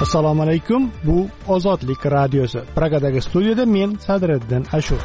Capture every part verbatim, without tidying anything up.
Assalomu alaykum. Bu Ozodlik radiosi. Pragadagi studiyada men Sadriddin Ashur.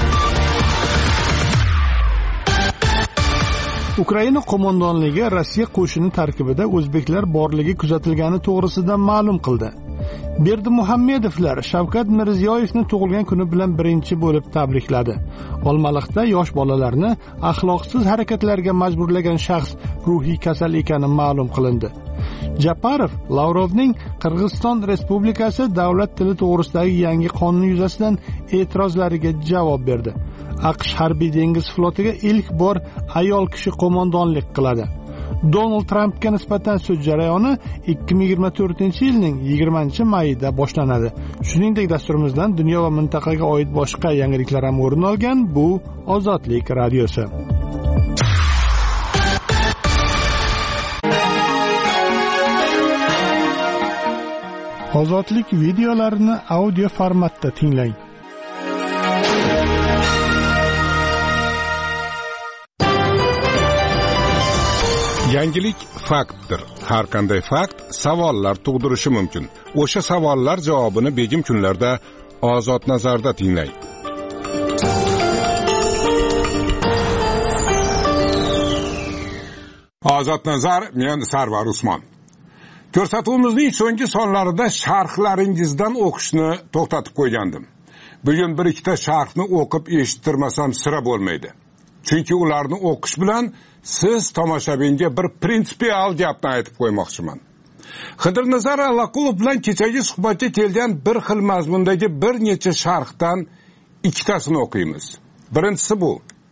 Ukraina qo'mondonligi Rossiya qo'shini tarkibida o'zbeklar borligi kuzatilgani to'g'risida ma'lum qildi. Berdimuhammedovlar Shavkat Mirziyoyevni tug'ilgan kuni bilan birinchi bo'lib tabrikladi. Olmaliqda yosh bolalarni axloqsiz harakatlarga majburlagan shaxs ruhiy kasal ekani ma'lum qilindi. Japarov Lavrovning Qirg'iziston Respublikasi davlat tili to'g'risidagi yangi qonun yuzasidan e'tirozlariga javob berdi. AQSh harbiy dengiz flotiga ilk bor ayol kishi qo'mondonlik qiladi. Donald Trampga nisbatan sud jarayoni ikki ming yigirma to'rtinchi yilning yigirmanchi mayida boshlanadi. Shuningdek, dasturimizdan dunyo va mintaqaga oid boshqa yangiliklar ham o'rin olgan. Bu Ozodlik radiosi. Ozodlik videolarini audio formatda tinglang. Yangilik faktdir. Har qanday fakt savollar tug'dirishi mumkin. O'sha savollar javobini begim kunlarda Ozod nazarda tinglang. Ozod nazar, men Sarvar Usmon. Ko'rsatuvimizning so'nggi sonlarida sharhlaringizdan o'qishni to'xtatib qo'ygandim. Bugun bir ikkita sharhni o'qib eshittirmasam sira bo'lmaydi. Chunki ularni o'qish bilan siz tomoshabinga bir prinsipial gapni aytib qo'ymoqchiman. Xidirnazar Allaqulov bilan kechagi suhbatga kelgan bir xil mazmundagi bir necha sharhdan ikkitasini o'qiymiz. Birinchisi bu.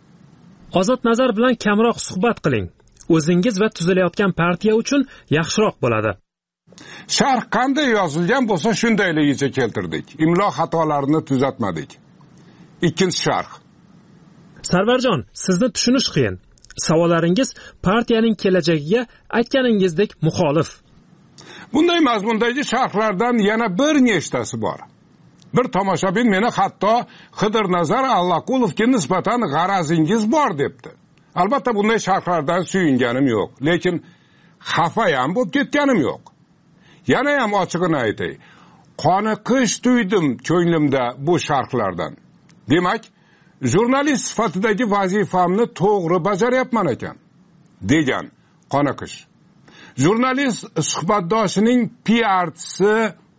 Ozod nazar bilan kamroq suhbat qiling. O'zingiz va tuzilayotgan partiya uchun yaxshiroq bo'ladi. Sharh qanday yozilgan bo'lsa shundayligicha keltirdik. Imlo xatolarini tuzatmadik. Ikkinchi sharh. Sarvarjon, sizni tushunish qiyin. Savollaringiz partiyaning kelajagiga aytganingizdek muxolif. Bunday mazmundagi sharhlardan yana bir nechtasi bor. Bir tomoshabin meni hatto Xidirnazar Allaqulovga nisbatan g'arazingiz bor debdi. Albatta bunday sharhlardan suyunganim yo'q, lekin xafa ham bo'lib ketganim yo'q. Yana ham ochig'ini aytay, qoniqish tuydim ko'nglimda bu sharhlardan. Demak, jurnalist sifatidagi vazifamni to'g'ri bajaryapman ekan, degan qoniqish. Jurnalist suhbatdoshining P R'chisi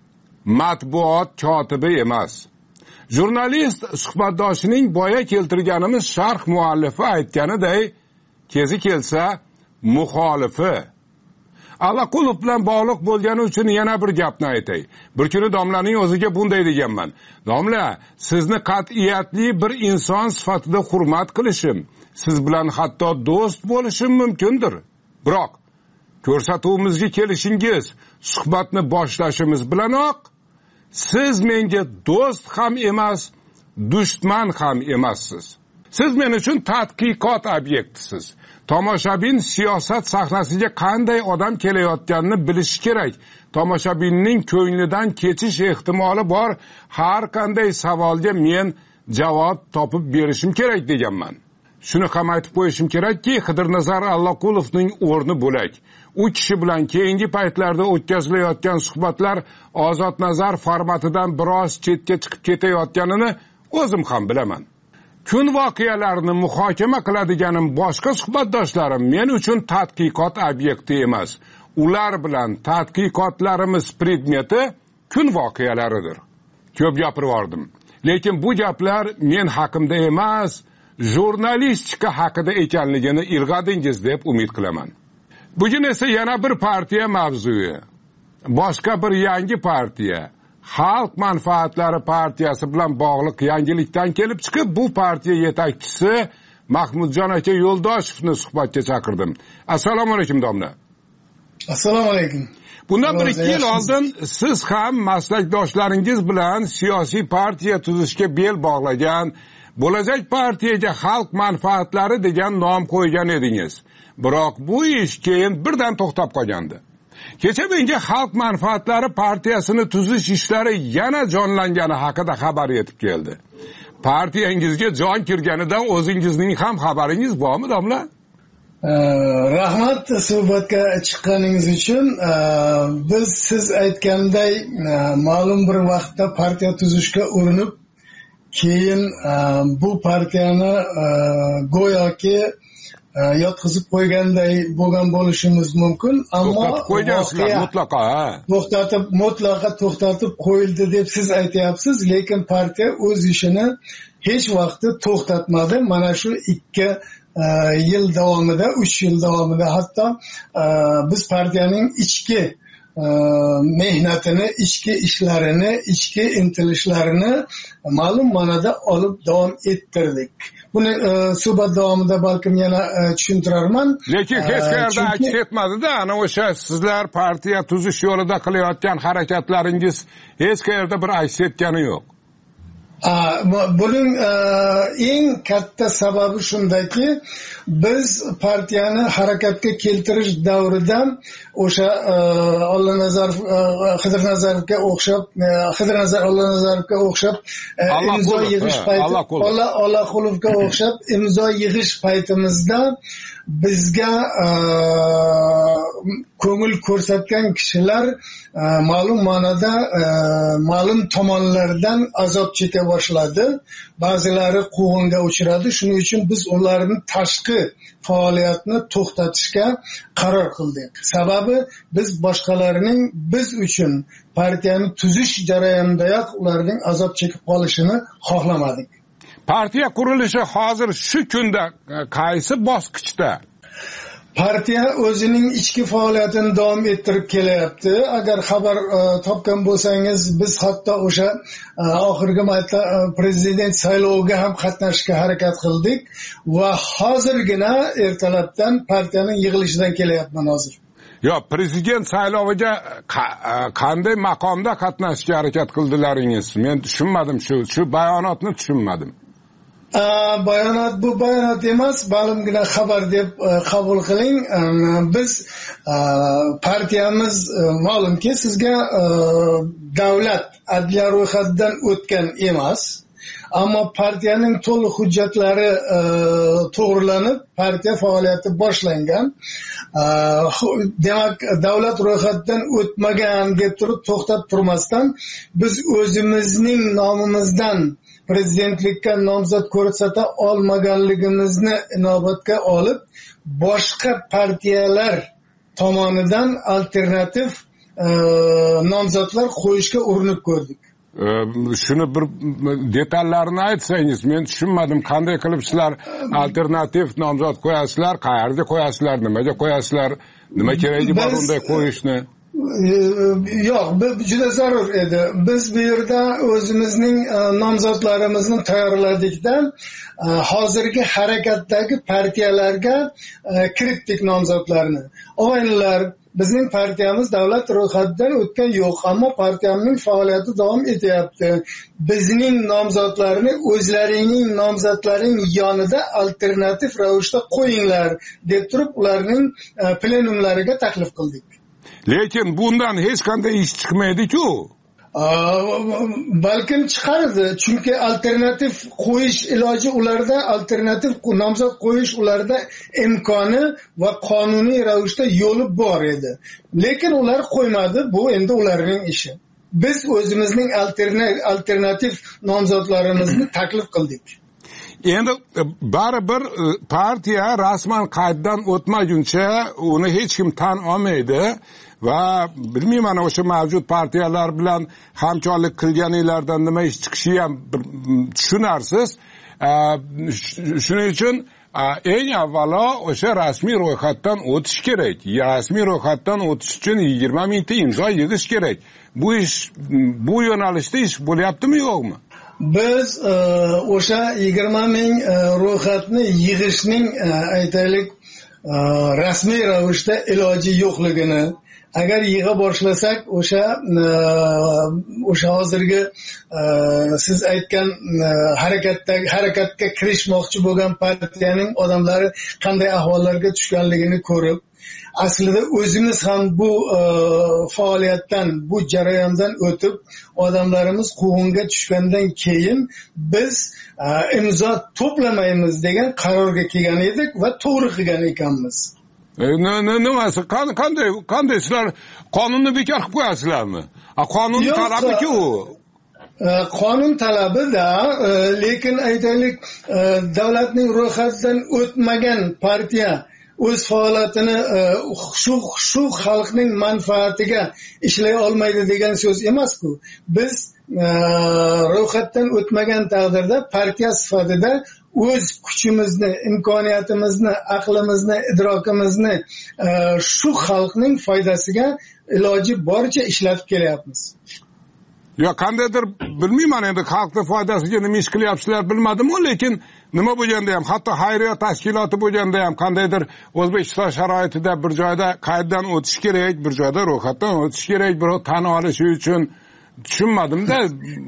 matbuot kotibi emas. Jurnalist suhbatdoshining boya keltirganimiz sharh muallifi aytganiday, kezi kelsa muxolifi. Allaqulov bilan bog'liq bo'lgani uchun yana bir gapni aytay. Bir kuni domlaning o'ziga bunday deganman. Domla, sizni qat'iyatli bir inson sifatida hurmat qilishim, siz bilan hatto do'st bo'lishim mumkindir. Biroq ko'rsatuvimizga kelishingiz, suhbatni boshlashimiz bilanoq siz menga do'st ham emas, dushman ham emassiz. Siz men uchun tadqiqot obyektisiz. Tomoshabin siyosat sahnasiga qanday odam kelayotganini bilishi kerak. Tomoshabinning ko'nglidan kechish ehtimoli bor har qanday savolga men javob topib berishim kerak deganman. Shuni ham aytib qo'yishim kerakki, Xidirnazar Allaqulovning o'rni bo'lak. U kishi bilan keyingi paytlarda o'tkazilayotgan suhbatlar Ozod nazar formatidan biroz chetga chiqib ketayotganini o'zim ham bilaman. Kun voqealarini muhokama qiladiganim boshqa suhbatdoshlarim men uchun tadqiqot obyekti emas. Ular bilan tadqiqotlarimiz predmeti kun voqealaridir. Ko'p gapirib yordim. Lekin bu gaplar men haqimda emas, jurnalistika haqida ekanligini ilg'adingiz deb umid qilaman. Bugun esa yana bir partiya mavzusi. Boshqa bir yangi partiya. Xalq manfaatlari partiyasi bilan bog'liq yangilikdan kelib chiqib, bu partiya yetakchisi Mahmudjon aka Yo'ldoshevni suhbatga chaqirdim. Assalomu alaykum domla. Assalomu alaykum. Bundan bir ikki yil oldin siz ham maslakdoshlaringiz bilan siyosiy partiya tuzishga bel bog'lagan, bo'lajak partiyaga xalq manfaatlari degan nom qo'ygan edingiz. Biroq bu ish keyin birdan to'xtab qolgandi. Kecha menga xalq manfaatlari partiyasini tuzish ishlari yana jonlangani haqida xabar yetib keldi. Partiyangizga jon kirganidan o'zingizning ham xabaringiz bormi, domla? Rahmat suhbatga chiqqaningiz uchun. Biz siz aytganday ma'lum bir vaqtda partiya tuzishga urinib, keyin bu partiyani go'yoki yotqizib qo'yganday bo'lgan bo'lishimiz mumkin, ammo to'xtatib qo'ygansizlar mutlaqo, ha. To'xtatib, mutlaqo to'xtatib qo'yildi deb siz aytyapsiz, lekin partiya o'z ishini hech vaqtda to'xtatmadi. Mana shu ikki yil davomida, uch yil davomida hatto biz partiyaning ichki mehnatini, ichki ishlarini, ichki intilishlarini ma'lum ma'noda olib davom ettirdik. Buni suhbat davomida balkim yana tushuntirarman. Lekin hech qayerda aks etmadi-da, ana o'sha sizlar partiya tuzish yo'lida qilayotgan harakatlaringiz hech qayerda bir aks etgani yo'q. Buning eng katta sababi shundaki, biz partiyani harakatga keltirish davrida o'sha Ollanazarov Xidirnazarovga o'xshab, Xidirnazar Ollanazarovga o'xshab imzo yig'ish payti, Ollaqulovga o'xshab imzo yig'ish paytimizda bizga ko'ngil ko'rsatgan kishilar ma'lum ma'noda ma'lum tomonlardan azob cheka boshladi. Ba'zilari quvg'inga uchradi. Shuning uchun biz ularning tashqi faoliyatini to'xtatishga qaror qildik. Sababi biz boshqalarning biz uchun partiyani tuzish jarayonidayoq ularning azob chekib qolishini xohlamadik. Partiya qurilishi hozir shu kunda qaysi bosqichda? Partiya o'zining ichki faoliyatini davom ettirib kelyapti. Agar xabar topgan bo'lsangiz, biz hatto o'sha oxirgi marta prezident sayloviga ham qatnashishga harakat qildik va hozirgina ertalabdan partiyaning yig'ilishidan kelyapman hozir. Yo, prezident sayloviga qanday maqomda qatnashishga harakat qildilaringiz? Men tushunmadim, shu shu bayonotni tushunmadim. Bayonot bu bayonot emas, ma'lumgina xabar deb qabul qiling. Biz partiyamiz ma'lumki sizga davlat adliya ro'yxatidan o'tgan emas, ammo partiyaning to'liq hujjatlari to'g'rilanib, partiya faoliyati boshlangan. Demak, davlat ro'yxatidan o'tmagan deb turib to'xtab turmasdan, biz o'zimizning nomimizdan prezidentlikka nomzod ko'rsata olmaganligimizni inobatga olib, boshqa partiyalar tomonidan alternativ nomzodlar qo'yishga urinib ko'rdik. Shuni bir detallarini aytsangiz, men tushunmadim. Qanday qilib sizlar alternativ nomzod qo'yasizlar, qayerga qo'yasizlar, nimaga qo'yasizlar, nima keragi bor unday qo'yishni? Yo'q, juda zarur edi. Biz bu yerda o'zimizning nomzodlarimizni tayyorladikda, hozirgi harakatdagi partiyalarga kiritdik nomzodlarni. Og'aynilar, bizning partiyamiz davlat ro'yxatidan o'tgan yo'q, ammo partiyamning faoliyati davom etyapti. Bizning nomzodlarni o'zlaringning nomzodlaring yonida alternativ ravishda qo'yinglar deb turib, ularning plenumlariga taklif qildik. Lekin bundan hech qanday ish chiqmaydi-ku. Balkim chiqardi, chunki alternativ qo'yish iloji ularda, alternativ nomzod qo'yish ularda imkoni va qonuniy ravishda yo'li bor edi. Lekin ular qo'ymadi, bu endi ularning ishi. Biz o'zimizning alternativ nomzodlarimizni taklif qildik. Endi baribir partiya rasman qayddan o'tmaguncha uni hech kim tan olmaydi va bilmayman, o'sha mavjud partiyalar bilan hamkorlik qilganinglardan nima ish chiqishi ham tushunarsiz. Shuning uchun eng avvalo o'sha rasmiy ro'yxatdan o'tish kerak. Rasmiy ro'yxatdan o'tish uchun yigirma mingta imzo yig'ish kerak. Bu ish, bu yo'nalishda ish bo'lyaptimi yo'qmi? Biz o'sha yigirma ming ro'yxatni yig'ishning aytaylik rasmiy ravishda iloji yo'qligini, agar yig'a boshlasak o'sha o'sha hozirgi siz aytgan harakatdagi harakatga kirishmoqchi bo'lgan partiyaning odamlari qanday ahvollarga tushganligini ko'rib, aslida o'zimiz ham bu e, faoliyatdan, bu jarayondan o'tib odamlarimiz quvg'inga tushgandan keyin biz e, imzo to'plamaymiz degan qarorga kelgan edik va to'g'ri qilgan ekanmiz. Nimasi qanday qanday sizlar qonunni bekor qilib qo'yasizlarmi? Qonun talabi-ku u. Qonun talabida, lekin aytaylik davlatning ro'yxatidan o'tmagan partiya o'z faoliyatini shu shu xalqning manfaatiga ishlay olmaydi degan so'z emas-ku. Biz ro'yxatdan o'tmagan taqdirda partiya sifatida o'z kuchimizni, imkoniyatimizni, aqlimizni, idrokimizni shu xalqning foydasiga iloji boricha ishlatib kelyapmiz. Yo, qandaydir bilmayman endi xalqning foydasiga nima ish qilyapsizlar bilmadim, lekin nima bo'lganda ham, hatto xayriya tashkiloti bo'lganda ham qandaydir O'zbekiston sharoitida bir joyda qayddan o'tish kerak, bir joyda ro'yxatdan o'tish kerak, birov tan olishi uchun tushunmadim-da.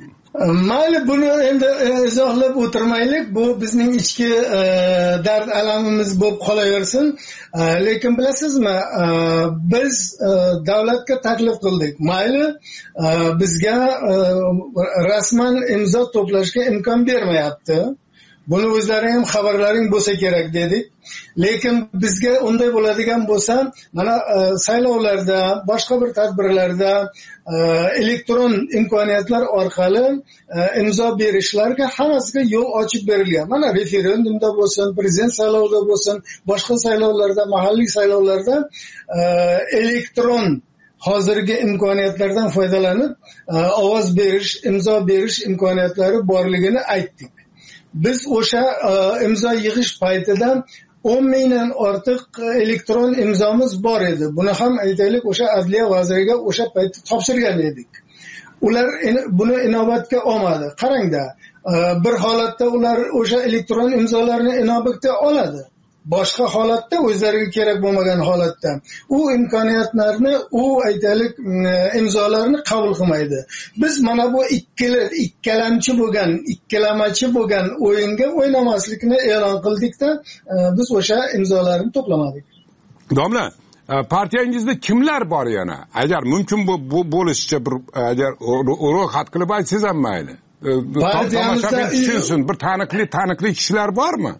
Mayli, buni endi izohlab o'tirmaylik, bu bizning ichki e, dard alamimiz bo'lib qolaversin. E, lekin bilasizmi, e, biz e, davlatga taklif qildik. Mayli, e, bizga e, rasman imzo to'plashga imkon bermayapti. Buni o'zlari ham xabarlaring bo'lsa kerak dedik. Lekin bizga unday bo'ladigan bo'lsa, mana e, saylovlarda, boshqa bir tadbirlarda e, elektron imkoniyatlar orqali e, imzo berishlarga hammasiga yo'l ochib berilgan. Mana referendumda bo'lsin, prezident saylovida bo'lsin, boshqa saylovlarda, mahalliy saylovlarda e, elektron hozirgi imkoniyatlardan foydalanib e, ovoz berish, imzo berish imkoniyatlari borligini aytdik. Biz o'sha e, imzo yig'ish paytida o'n mingdan ortiq elektron imzomiz bor edi. Buni ham aytaylik, o'sha Adliya vaziriga o'sha paytda topshirgan edik. Ular in, buni inobatga olmadi. Qarangda, e, bir holatda ular o'sha elektron imzolarni inobatga oladi. Boshqa holatda, o'zlariga kerak bo'lmagan holatda u imkoniyatlarni, u aytaylik imzolarni qabul qilmaydi. Biz mana bu ikkala ikkalamchi bo'lgan, ikkalamachi bo'lgan o'yinga o'ynamaslikni e'lon qildikda, biz o'sha imzolarni to'plamadik. Domla, partiyangizda kimlar bor yana? Agar mumkin bo'lishicha bir agar ro'yxat qilib aytsangiz ham mayli. Partiyamizda tushunsin, bir taniqli taniqli kishilar bormi?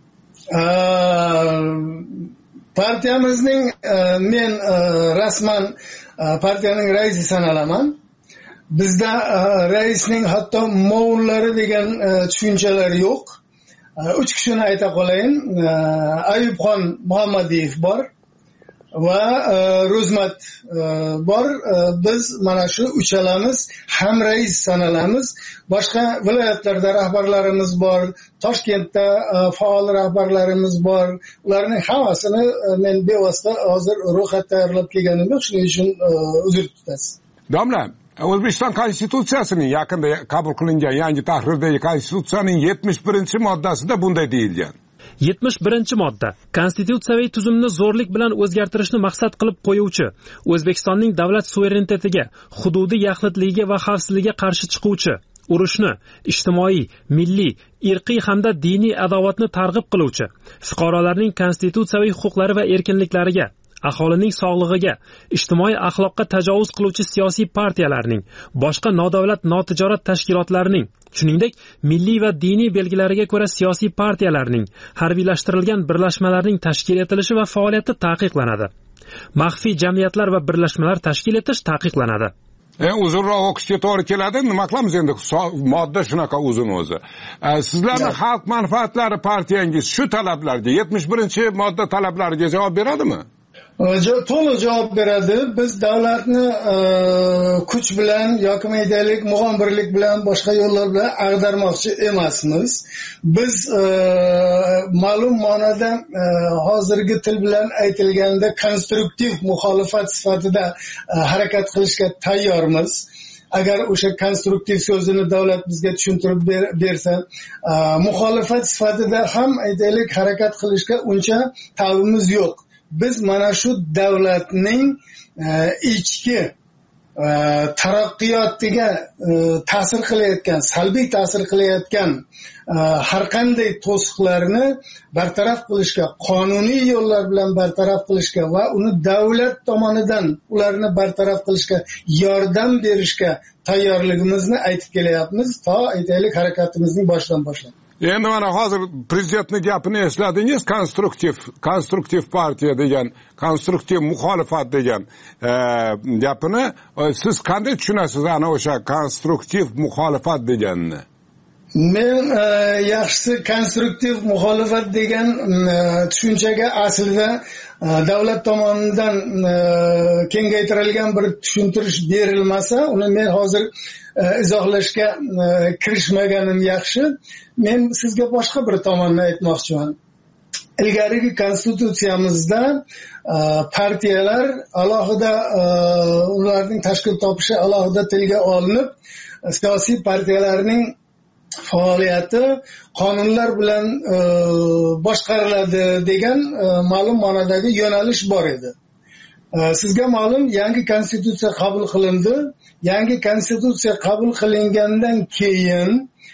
Partiyamizning men rasman partiyaning raisi sanalaman. Bizda raisning hatto movullari degan tushunchalar yo'q. Uch kishini ayta qolayin. Ayubxon Muhammadiyev bor va Ro'zmat bor. Biz mana shu uchalamiz ham rais sanalamiz. Boshqa viloyatlarda rahbarlarimiz bor, Toshkentda faol rahbarlarimiz bor. Ularning hammasini men bevosita hozir ro'yxat tayyorlab kelganim yo'q, shuning uchun uzr tutasiz. Domla, O'zbekiston Konstitutsiyasining yaqinda qabul qilingan yangi tahrirdagi Konstitutsiyaning yetmish birinchi moddasida bunday deyilgan. yetmish birinchi modda konstitutsiyaviy tuzumni zo'rlik bilan o'zgartirishni maqsad qilib qo'yuvchi, O'zbekistonning davlat suverenitetiga, hududiy yaxlitligiga va xavfsizligiga qarshi chiquvchi, urushni, ijtimoiy, milliy, irqiy hamda diniy adovatni targ'ib qiluvchi, fuqarolarning konstitutsiyaviy huquqlari va erkinliklariga, aholining sog'lig'iga, ijtimoiy axloqqa tajovuz qiluvchi siyosiy partiyalarning, boshqa nodavlat notijorat tashkilotlarining, shuningdek milliy va diniy belgilariga ko'ra siyosiy partiyalarning, harbiylashtirilgan birlashmalarning tashkil etilishi va faoliyati taqiqlanadi. Maxfiy jamiyatlar va birlashmalar tashkil etish taqiqlanadi. E, uzunroq o'qishga to'g'ri keladi. Nima qilamiz endi? Modda shunaqa uzun o'zi. E, sizlarning xalq manfaatlari partiyangiz shu talablarga, yetmish birinchi modda talablariga javob beradimi? To'liq javob beradi. Biz davlatni e, kuch bilan yoki aytaylik mug'ombirlik bilan boshqa yo'llar bilan ag'darmoqchi emasmiz. Biz e, ma'lum ma'noda e, hozirgi til bilan aytilganda konstruktiv muxolifat sifatida e, harakat qilishga tayyormiz. Agar o'sha konstruktiv so'zini davlat bizga tushuntirib ber, bersa, e, muxolifat sifatida ham aytaylik harakat qilishga uncha ta'bimiz yo'q. Biz mana shu davlatning e, ichki taraqqiyotiga ta'sir qilayotgan, salbiy ta'sir qilayotgan har qanday to'siqlarni bartaraf qilishga, qonuniy yo'llar bilan bartaraf qilishga va uni davlat tomonidan ularni bartaraf qilishga yordam berishga tayyorligimizni aytib kelyapmiz, to aytaylik harakatimizning boshidan boshlab. Endi mana hozir prezidentning gapini esladingiz, konstruktiv konstruktiv partiya degan, konstruktiv muxolifat degan gapini siz qanday tushunasiz ana o'sha konstruktiv muxolifat deganni? Men yaxshisi konstruktiv muxolifat degan tushunchaga aslida davlat tomonidan kengaytirilgan bir tushuntirish berilmasa, uni men hozir izohlashga kirishmaganim yaxshi. Men sizga boshqa bir tomonni aytmoqchiman. Ilgarigi konstitutsiyamizda partiyalar alohida, ularning tashkil topishi alohida tilga olinib, siyosiy partiyalarning faoliyati qonunlar bilan boshqariladi degan ma'lum ma'nodagi yo'nalish bor edi. Sizga ma'lum, yangi konstitutsiya qabul qilindi. Yangi konstitutsiya qabul qilingandan keyin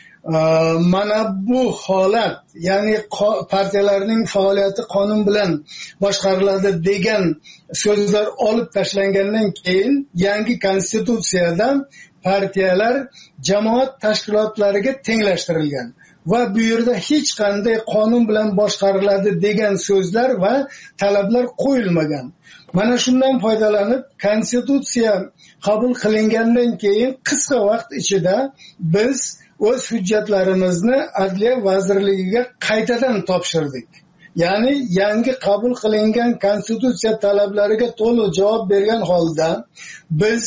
mana bu holat, ya'ni partiyalarning faoliyati qonun bilan boshqariladi degan so'zlar olib tashlangandan keyin yangi konstitutsiyada partiyalar jamoat tashkilotlariga tenglashtirilgan va bu yerda hech qanday qonun bilan boshqariladi degan so'zlar va talablar qo'yilmagan. Mana shundan foydalanib, konstitutsiya qabul qilingandan keyin qisqa vaqt ichida biz o'z hujjatlarimizni Adliya vazirligiga qaytadan topshirdik. Ya'ni yangi qabul qilingan konstitutsiya talablariga to'liq javob bergan holda biz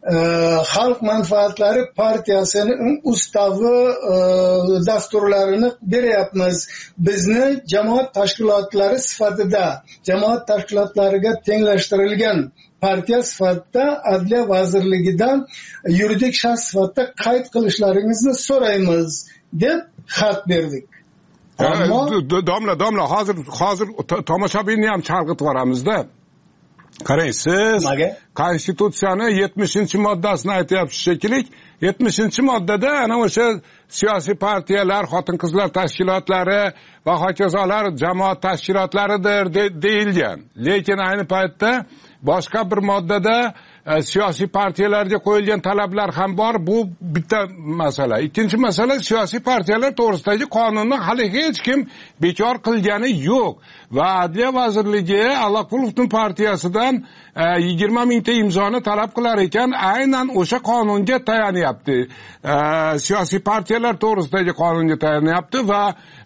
Xalq manfaatlari partiyasini ustavi dasturlarini beryapmiz. Bizni jamoat tashkilotlari sifatida, jamoat tashkilotlariga tenglashtirilgan partiya sifatida Adliya vazirligidan yuridik shaxs sifatida qayd qilishlaringizni so'raymiz deb xat berdik. Ammo domla domla hozir hozir tomoshabinni ham chalg'itib yuboramizda. Qarang, siz konstitutsiyani yetmishinchi moddasini aytyapsiz shekilli. yetmishinchi moddada ana o'sha siyosiy partiyalar, xotin-qizlar tashkilotlari va hokazolar jamoat tashkilotlaridir deyilgan. Lekin ayni paytda boshqa bir moddada siyosiy partiyalarga qo'yilgan talablar ham bor. Bu bitta masala. Ikkinchi masala, siyosiy partiyalar to'g'risidagi qonunni hali hech kim bekor qilgani yo'q va Adliya vazirligi Allaqulovning partiyasidan yigirma mingta imzoni talab qilar ekan, aynan o'sha qonunga tayanyapti. Siyosiy partiyalar to'g'risidagi qonunga tayanyapti va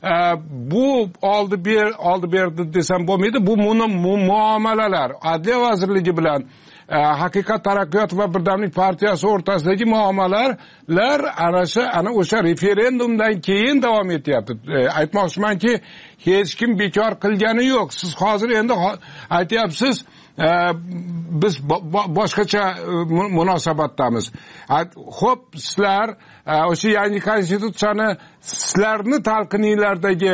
bu oldi ber oldi berdi desam bo'lmaydi. Bu muomalalar Adliya vazirligi bilan Haqiqat taraqqiyot va birdamlik partiyasi o'rtasidagi muomalalar ana shu ana o'sha referendumdan keyin davom etyapti. Aytmoqchimanki, hech kim bekor qilgani yo'q. Siz hozir endi aytyapsiz, biz boshqacha munosabatdamiz. Xo'p, sizlar o'sha yangi konstitutsiyani sizlarni talqininglardagi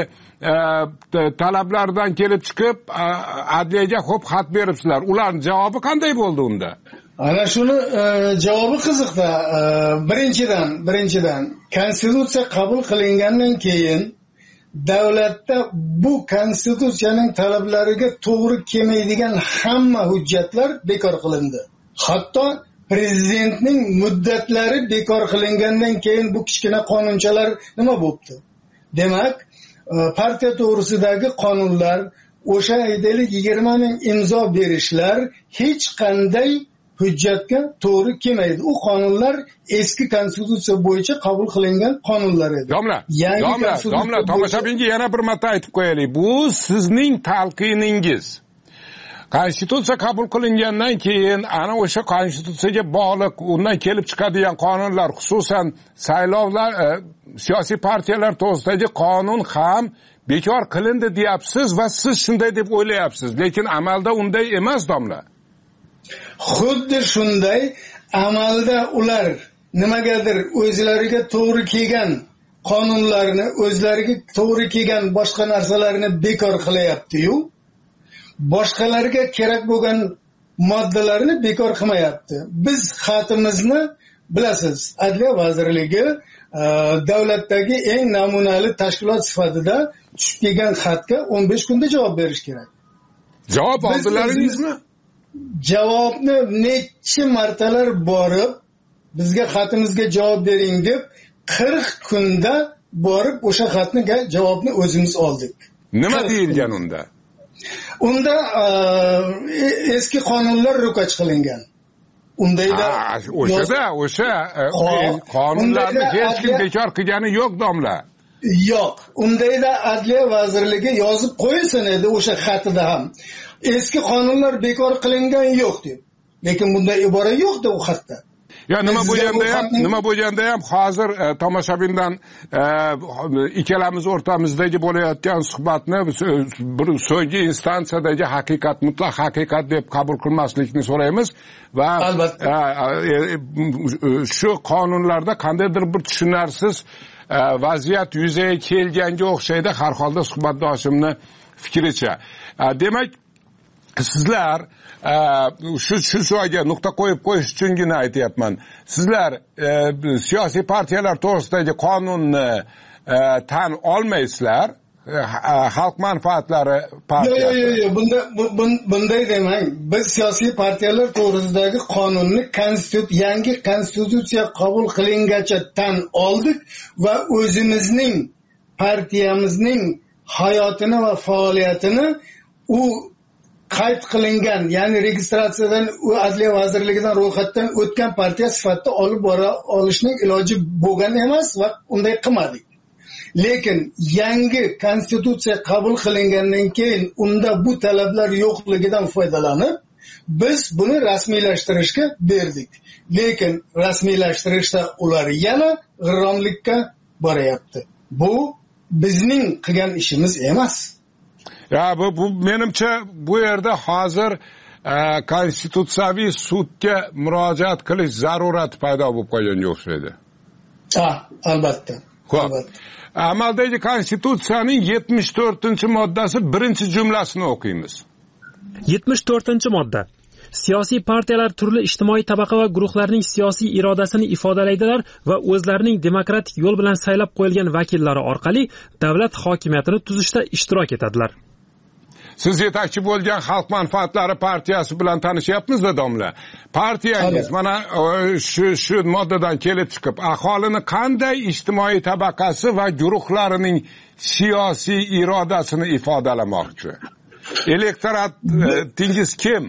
talablardan kelib chiqib adliyaga xo'p xat beribsizlar. Ularning javobi qanday bo'ldi unda? Ana shuni javobi qiziqda. Birinchidan, birinchidan konstitutsiya qabul qilingandan keyin davlatda bu konstitutsiyaning talablariga to'g'ri kelmaydigan hamma hujjatlar bekor qilindi. Hatto prezidentning muddatlari bekor qilingandan keyin bu kichkina qonunchalar nima bo'libdi? Demak, partiya to'g'risidagi qonunlar, o'sha aytaylik yigirma ming imzo berishlar hech qanday hujjatga to'g'ri kelmaydi. U qonunlar eski konstitutsiya bo'yicha qabul qilingan qonunlar edi. Domla, domla, domla, tomoshabinga yana bir marta aytib qo'yaylik. Bu sizning talqiningiz. Konstitutsiya qabul qilingandan keyin ana o'sha konstitutsiyaga bog'liq undan kelib chiqadigan qonunlar, xususan saylovlar, siyosiy partiyalar to'g'risidagi qonun ham bekor qilindi deyapsiz va siz shunday deb o'ylayapsiz. Lekin amalda unday emas, domla. Xuddi shunday amalda ular nimagadir o'zlariga to'g'ri kelgan qonunlarni, o'zlariga to'g'ri kelgan boshqa narsalarni bekor qilyapti-yu, boshqalarga kerak bo'lgan moddalarini bekor qilmayapti. Biz xatimizni bilasiz, Adliya vazirligi davlatdagi eng namunali tashkilot sifatida tushib kelgan xatga o'n besh kunda javob berish kerak. Javob oldilaringizmi? Javobni necha martalar borib, bizga xatimizga javob bering deb qirq kunda borib o'sha xatni javobni o'zimiz oldik. Nima deyilgan unda? Unda eski qonunlar ro'kach qilingan. Undayda o'shada o'sha qonunlarni hech kim bekor qilgani yo'q, domla. Yo'q, undayda Adliya vazirligi yozib qo'yilsin edi o'sha xatida ham. Eski qonunlar bekor qilingan yo'q deb. Lekin bunday ibora yo'q-da u xatda. Ya nima bo'lganda ham, nima bo'lganda ham hozir tomoshabindan ikkalamiz o'rtamizdagi bo'layotgan suhbatni bir so'nggi instansiyadagi haqiqat, mutlaq haqiqat deb qabul qilmaslikni so'raymiz va shu qonunlarda qandaydir bir tushunarsiz vaziyat yuzaga kelganga o'xshaydi har holda suhbatdoshimni fikricha. Demak, sizlar shu shu joyga nuqta qo'yib qo'yish uchungina aytyapman. Sizlar siyosiy partiyalar to'g'risidagi qonunni tan olmaysizlar. Xalq manfaatlari partiyasi. Yo'q, yo'q, yo'q, bunda bunday demang. Biz siyosiy partiyalar to'g'risidagi qonunni konstitut yangi konstitutsiya qabul qilingacha tan oldik va o'zimizning partiyamizning hayotini va faoliyatini u qayd qilingan, ya'ni registratsiyadan u Adliya vazirligidan ro'yxatdan o'tgan partiya sifatida olib bora olishning iloji bo'lgan emas va unday qilmadik. Lekin yangi konstitutsiya qabul qilingandan keyin unda bu talablar yo'qligidan foydalanib biz buni rasmiylashtirishga berdik. Lekin rasmiylashtirishda ular yana g'irromlikka boryapti. Bu bizning qilgan ishimiz emas. Ya bu, bu menimcha bu yerda hozir konstitutsiyaviy sudga murojaat qilish zarurati paydo bo'lib qolganga o'xshaydi. Ha, albatta. Xo'p. Amaldagi konstitutsiyaning yetmish to'rtinchi moddasi birinchi jumlasini o'qiymiz. yetmish to'rtinchi modda. Siyosiy partiyalar turli ijtimoiy tabaqa va guruhlarning siyosiy irodasini ifodalaydilar va o'zlarining demokratik yo'l bilan saylab qo'yilgan vakillari orqali davlat hokimiyatini tuzishda ishtirok etadilar. Siz yetakchi bo'lgan Xalq manfaatlari partiyasi bilan tanishyapmiz-da, domla. Partiyangiz mana shu shu moddadan kelib chiqib, aholini qanday ijtimoiy tabaqasi va guruhlarining siyosiy irodasini ifodalamoqchi? Elektoratingiz kim?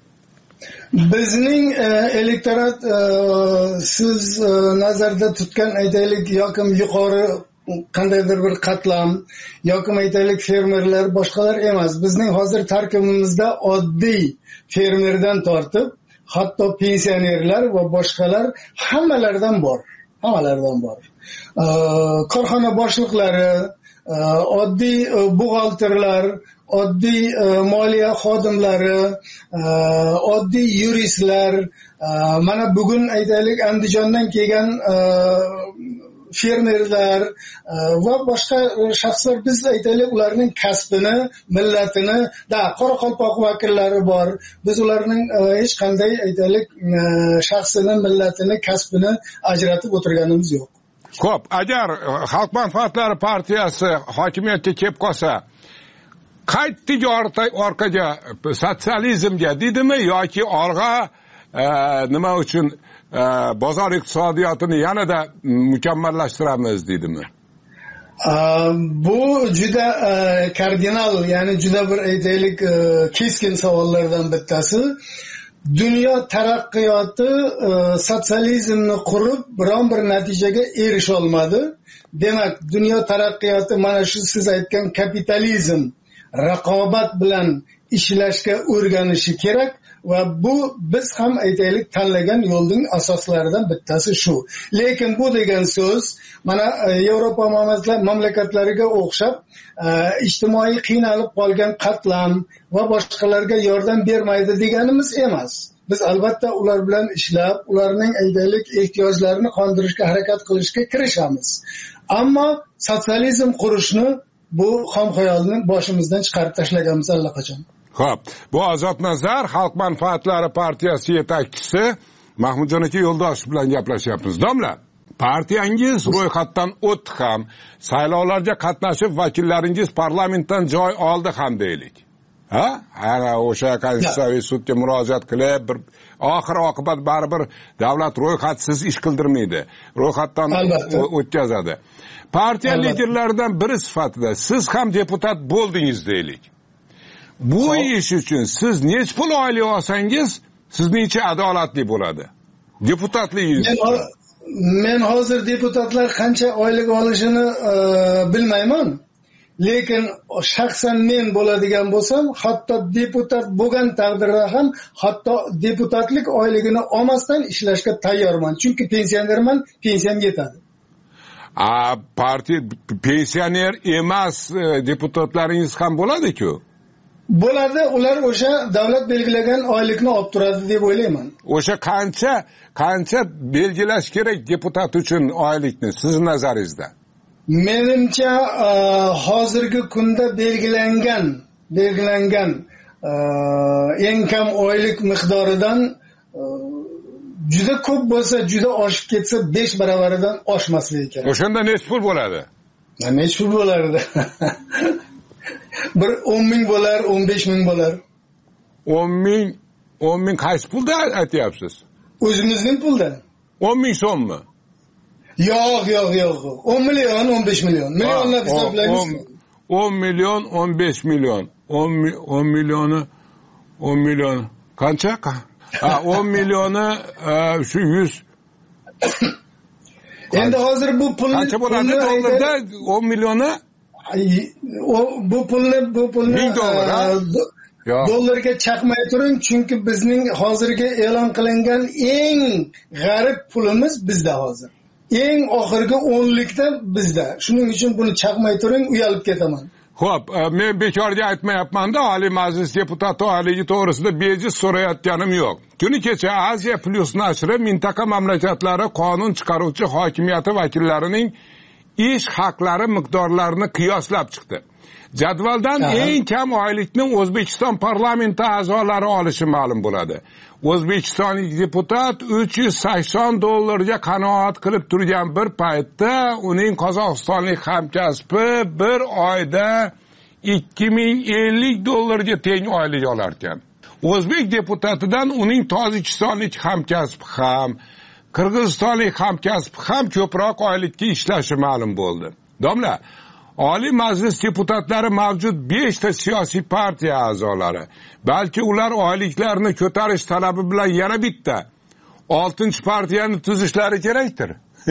Bizning elektorat siz nazarda tutgan aytaylik yokim yuqori qandaydir bir qatlam yoki aytaylik fermerlar boshqalar emas. Bizning hozir tarkibimizda oddiy fermerdan tortib hatto pensionerlar va boshqalar hammalardan bor. Hammalardan bor. Korxona boshliqlari, oddiy buxgalterlar, oddiy moliya xodimlari, oddiy yuristlar, mana bugun aytaylik Andijondan kelgan fermerlar va boshqa shaxslar, biz aytaylik ularning kasbini, millatini, da Qoraqalpoq vakillari bor. Biz ularning hech qanday aytaylik shaxsini, millatini, kasbini ajratib o'tirganimiz yo'q. Xo'p, agar Xalq manfaatlari partiyasi hokimiyatga kelib qolsa, qaytdigi orqaga sotsializmga deydimi yoki orqa nima uchun bozor iqtisodiyotini yanada mukammallashtiramiz deydimi? Bu juda kardinal, ya'ni juda bir aytaylik keskin savollardan bittasi. Dunyo taraqqiyoti sotsializmni qurib biron bir natijaga erisha olmadi. Demak, dunyo taraqqiyoti mana shu siz aytgan kapitalizm raqobat bilan ishlashga o'rganishi kerak va bu biz ham aytaylik tanlagan yo'lning asoslaridan bittasi shu. Lekin bu degan so'z mana Yevropa mamlakatlariga o'xshab ijtimoiy qiynalib qolgan qatlam va boshqalarga yordam bermaydi deganimiz emas. Biz albatta ular bilan ishlab, ularning aytaylik ehtiyojlarini qondirishga harakat qilishga kirishamiz. Ammo sotsializm qurishni bu xom xayolni boshimizdan chiqarib tashlaganmiz allaqachon. Xo'p, bu Ozod Nazar Xalq manfaatlari partiyasi yetakchisi Mahmudjon aka Yo'ldoshev bilan gaplashyapmiz. Domla, partiyangiz ro'yxatdan o'tdi ham, saylovlarga qatnashib vakillaringiz parlamentdan joy oldi ham deylik. Ha? Ana o'sha Konstitutsiyaviy sudga murojaat qilib, bir oxir oqibat baribir davlat ro'yxatsiz ish qildirmaydi. Ro'yxatdan o'tkazadi. Partiya liderlaridan biri sifatida siz ham deputat bo'ldingiz deylik. Bu ish uchun siz nech pul oylik olsangiz, sizningcha adolatli bo'ladi? Deputatligingiz. Men hozir deputatlar qancha oylik olishini bilmayman. Lekin shaxsan men bo'ladigan bo'lsam, hatto deputat bo'lgan taqdirda ham hatto deputatlik oyligini olmasdan ishlashga tayyorman. Chunki pensionerman, pensiyam yetadi. A partiya pensioner emas deputatlaringiz ham bo'ladi-ku? Bo'ladi, ular o'sha davlat belgilagan oylikni olib turadi deb o'ylayman. O'sha qancha qancha belgilash kerak deputat uchun oylikni siz nazaringizda? Menimcha hozirgi kunda belgilangan belgilangan eng kam oylik miqdoridan juda ko'p bo'lsa, juda oshib ketsa besh baravaridan oshmasligi kerak. O'shanda nech pul bo'ladi? Nech pul bo'lardi? Bir o'n ming bo'lar, o'n besh ming bo'lar. o'n ming, o'n ming qaysi pulda aytyapsiz? O'zimizning pulda. o'n ming so'mmi? Yo'q, yo'q, yo'q. o'n million, o'n besh million. Millionlab hisoblaymiz. o'n million, o'n besh million. o'n millioni, o'n million. Qancha? Ha, o'n millioni shu yuz. Endi hozir bu pulni qancha bo'ladi dollarda? o'n millioni? O bu pulni bu pulni ming dollar, ha? Dollarga chaqmay turing, chunki bizning hozirgi e'lon qilingan eng g'arib pulimiz bizda hozir. Eng oxirgi o'nlikda bizda. Shuning uchun buni chaqmay turing, uyalib ketaman. Xo'p, men bekorga aytmayapman-da, Oliy Majlis deputati oyligi to'g'risida bejiz so'rayotganim yo'q. Kuni kecha Aziya Plus nashri mintaqa mamlakatlari qonun chiqaruvchi hokimiyati vakillarining ish haqlari miqdorlarini qiyoslab chiqdi. Jadvaldan eng kam oylikni O'zbekiston parlamenti a'zolari olishi ma'lum bo'ladi. O'zbekistonlik deputat uch yuz sakson dollarga qanoat qilib turgan bir paytda uning qozog'istonlik hamkasbi bir oyda ikki ming ellik dollarga teng oylik olar ekan. O'zbek deputatidan uning tojikistonlik hamkasbi ham, qirg'izistonlik hamkasbi ham ko'proq oylikka ishlashi ma'lum bo'ldi. Domla, Oliy Majlis deputatlari mavjud besh ta siyosiy partiya a'zolari. Balki ular oyliklarini ko'tarish talabi bilan yana bitta oltinchi partiyani tuzishlari kerakdir.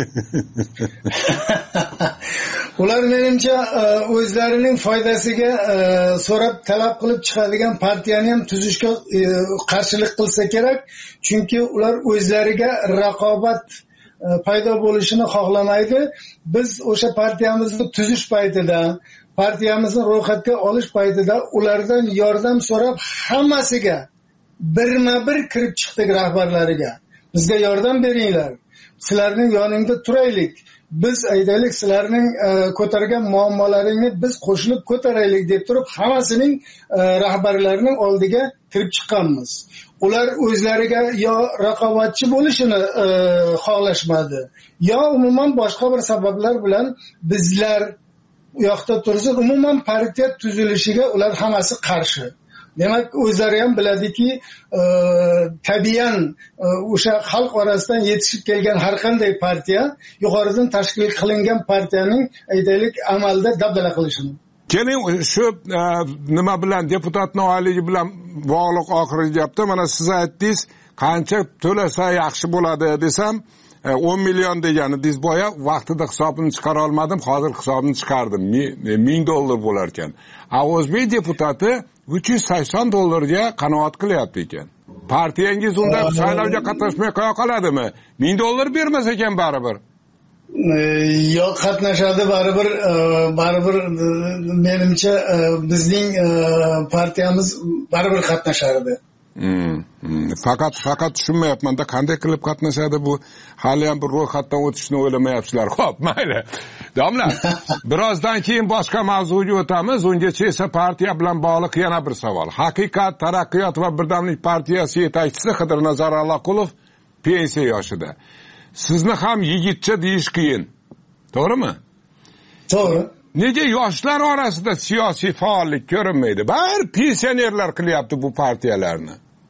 Ular menimcha o'zlarining foydasiga so'rab talab qilib chiqadigan partiyani ham tuzishga qarshilik qilsa kerak, chunki ular o'zlariga raqobat paydo bo'lishini xohlamaydi. Biz o'sha partiyamizni tuzish paytida, partiyamizni ro'yxatga olish paytida ulardan yordam so'rab hammasiga birma-bir kirib chiqdik rahbarlariga. Bizga yordam beringlar. Sizlarning yoningda turaylik. Biz aytaylik, sizlarning ko'targan muammolaringni biz qo'shilib ko'taraylik deb turib hammasining rahbarlarining oldiga kirib chiqqanmiz. Ular o'zlariga yo raqobatchi bo'lishini xohlashmadi, yo umuman boshqa bir sabablar bilan bizlar u yoqda tursin, umuman partiya tuzilishiga ular hammasi qarshi. Demak, o'zlari ham biladiki, tabiiyan o'sha xalq orasidan yetishib kelgan har qanday partiya yuqoridan tashkil qilingan partiyaning aytaylik amalda dabdala qilishini. Keling, shu nima bilan deputatning oyligi bilan bog'liq oxirgi gapda mana siz aytdingiz, qancha to'lasa yaxshi bo'ladi desam, o'n million deganingiz boya vaqtida hisobini chiqara olmadim, hozir hisobini chiqardim. ming dollar bo'lar ekan. A o'zbek deputati uch yuz sakson dollarga qanoat qilyapti ekan. Partiyangiz unda saylovga qatnashmay qo'ya qoladimi? ming dollar bermas ekan baribir. Yo'q, qatnashadi baribir, baribir menimcha bizning partiyamiz baribir qatnashardi. Hmm, hmm. faqat faqat tushunmayapman-da, qanday qilib qatnashadi bu? Hali ham bir ro'yxatdan o'tishni o'ylamayapsizlar. Xo'p, mayli. Domla, birozdan keyin boshqa mavzuga o'tamiz. Ungacha esa partiya bilan bog'liq yana bir savol. Haqiqat, Taraqqiyot va Birdamlik partiyasi yetakchisi Qidirnazar Allaqulov pensiya yoshida. Sizni ham yigitcha deyish qiyin. To'g'rimi? To'g'ri. Nega yoshlar orasida siyosiy faollik ko'rinmaydi? Bari pensionerlar qilyapti bu partiyalarni.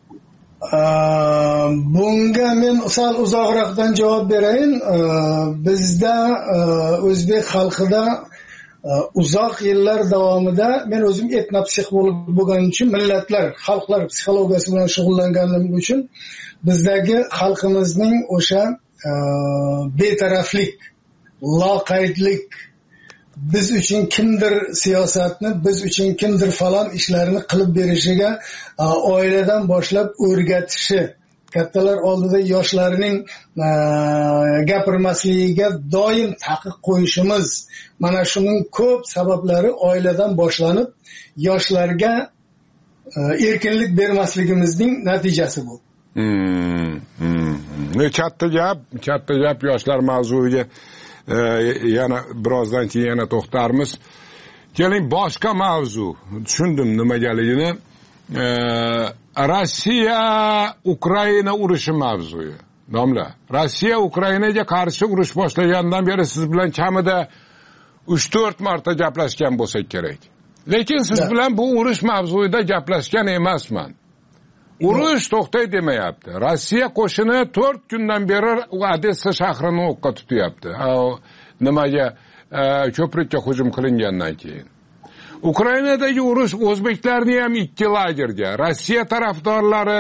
Bunga men sal uzoqroqdan javob berayin. Bizda o'zbek xalqida uzoq yillar davomida men o'zim etnopsixolog bo'lganim uchun millatlar, xalqlar psixologiyasi bilan shug'ullanganim uchun bizdagi xalqimizning o'sha betaraflik, loqaydlik, biz uchun kimdir siyosatni, biz uchun kimdir falon ishlarni qilib berishiga oiladan boshlab o'rgatishi, kattalar oldida yoshlarning gapirmasligiga doim taqiq qo'yishimiz, mana shuning ko'p sabablari oiladan boshlanib yoshlarga erkinlik bermasligimizning natijasi bu. Hmm, hmm. Katta gap, katta gap yoshlar mavzuiga e, yana birozdan keyin yana to'xtarmiz. Keling, boshqa mavzu. Tushundim nimaligini. E, Rossiya Ukraina urushi mavzusi. Domla, Rossiya Ukrainaga qarshi urush boshlagandan beri siz bilan kamida uch to'rt marta gaplashgan bo'lsak kerak. Lekin siz bilan bu urush mavzuida gaplashgan emasman. Urush to'xtay demayapti. Rossiya qo'shini to'rt kundan beri Odessa shahrini o'qqa tutyapti. Nimaga ko'prikka hujum qilingandan keyin. Ukrainadagi urush o'zbeklarni ham ikki lagerga, Rossiya tarafdorlari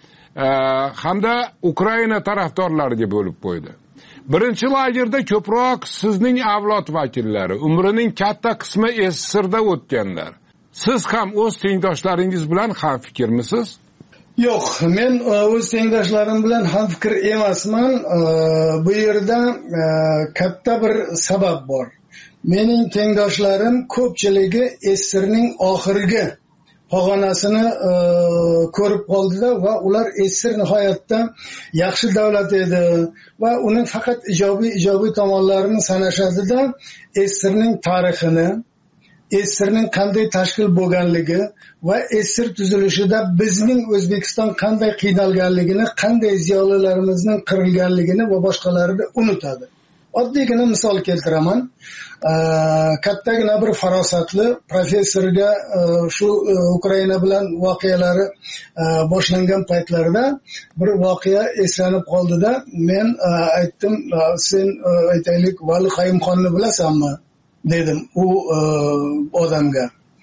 hamda Ukraina tarafdorlariga bo'lib qo'ydi. Birinchi lagerda ko'proq sizning avlod vakillari, umrining katta qismi S S R da o'tganlar. Siz ham o'z tengdoshlaringiz bilan ham fikrmisiz? Yo'q, men o'z tengdoshlarim bilan ham fikr emasman. Bu yerda katta bir sabab bor. Mening tengdoshlarim ko'pchiligi S S R'ning oxirgi pog'onasini ko'rib qoldida va ular S S R nihoyatda yaxshi davlat edi va uning faqat ijobiy ijobiy tomonlarini sanashadida S S R'ning tarixini, S S R'ning qanday tashkil bo'lganligi va S S R tuzilishida bizning O'zbekiston qanday qiynalganligini, qanday ziyolilarimizning qirilganligini va boshqalarini unutadi. Oddiygina misol keltiraman. Kattagina bir farosatli professorga shu Ukraina bilan voqealari boshlangan paytlarda bir voqea eslanib qoldida, men aytdim, sen aytaylik Vali Qayumxonni bilasanmi dedim u odamga.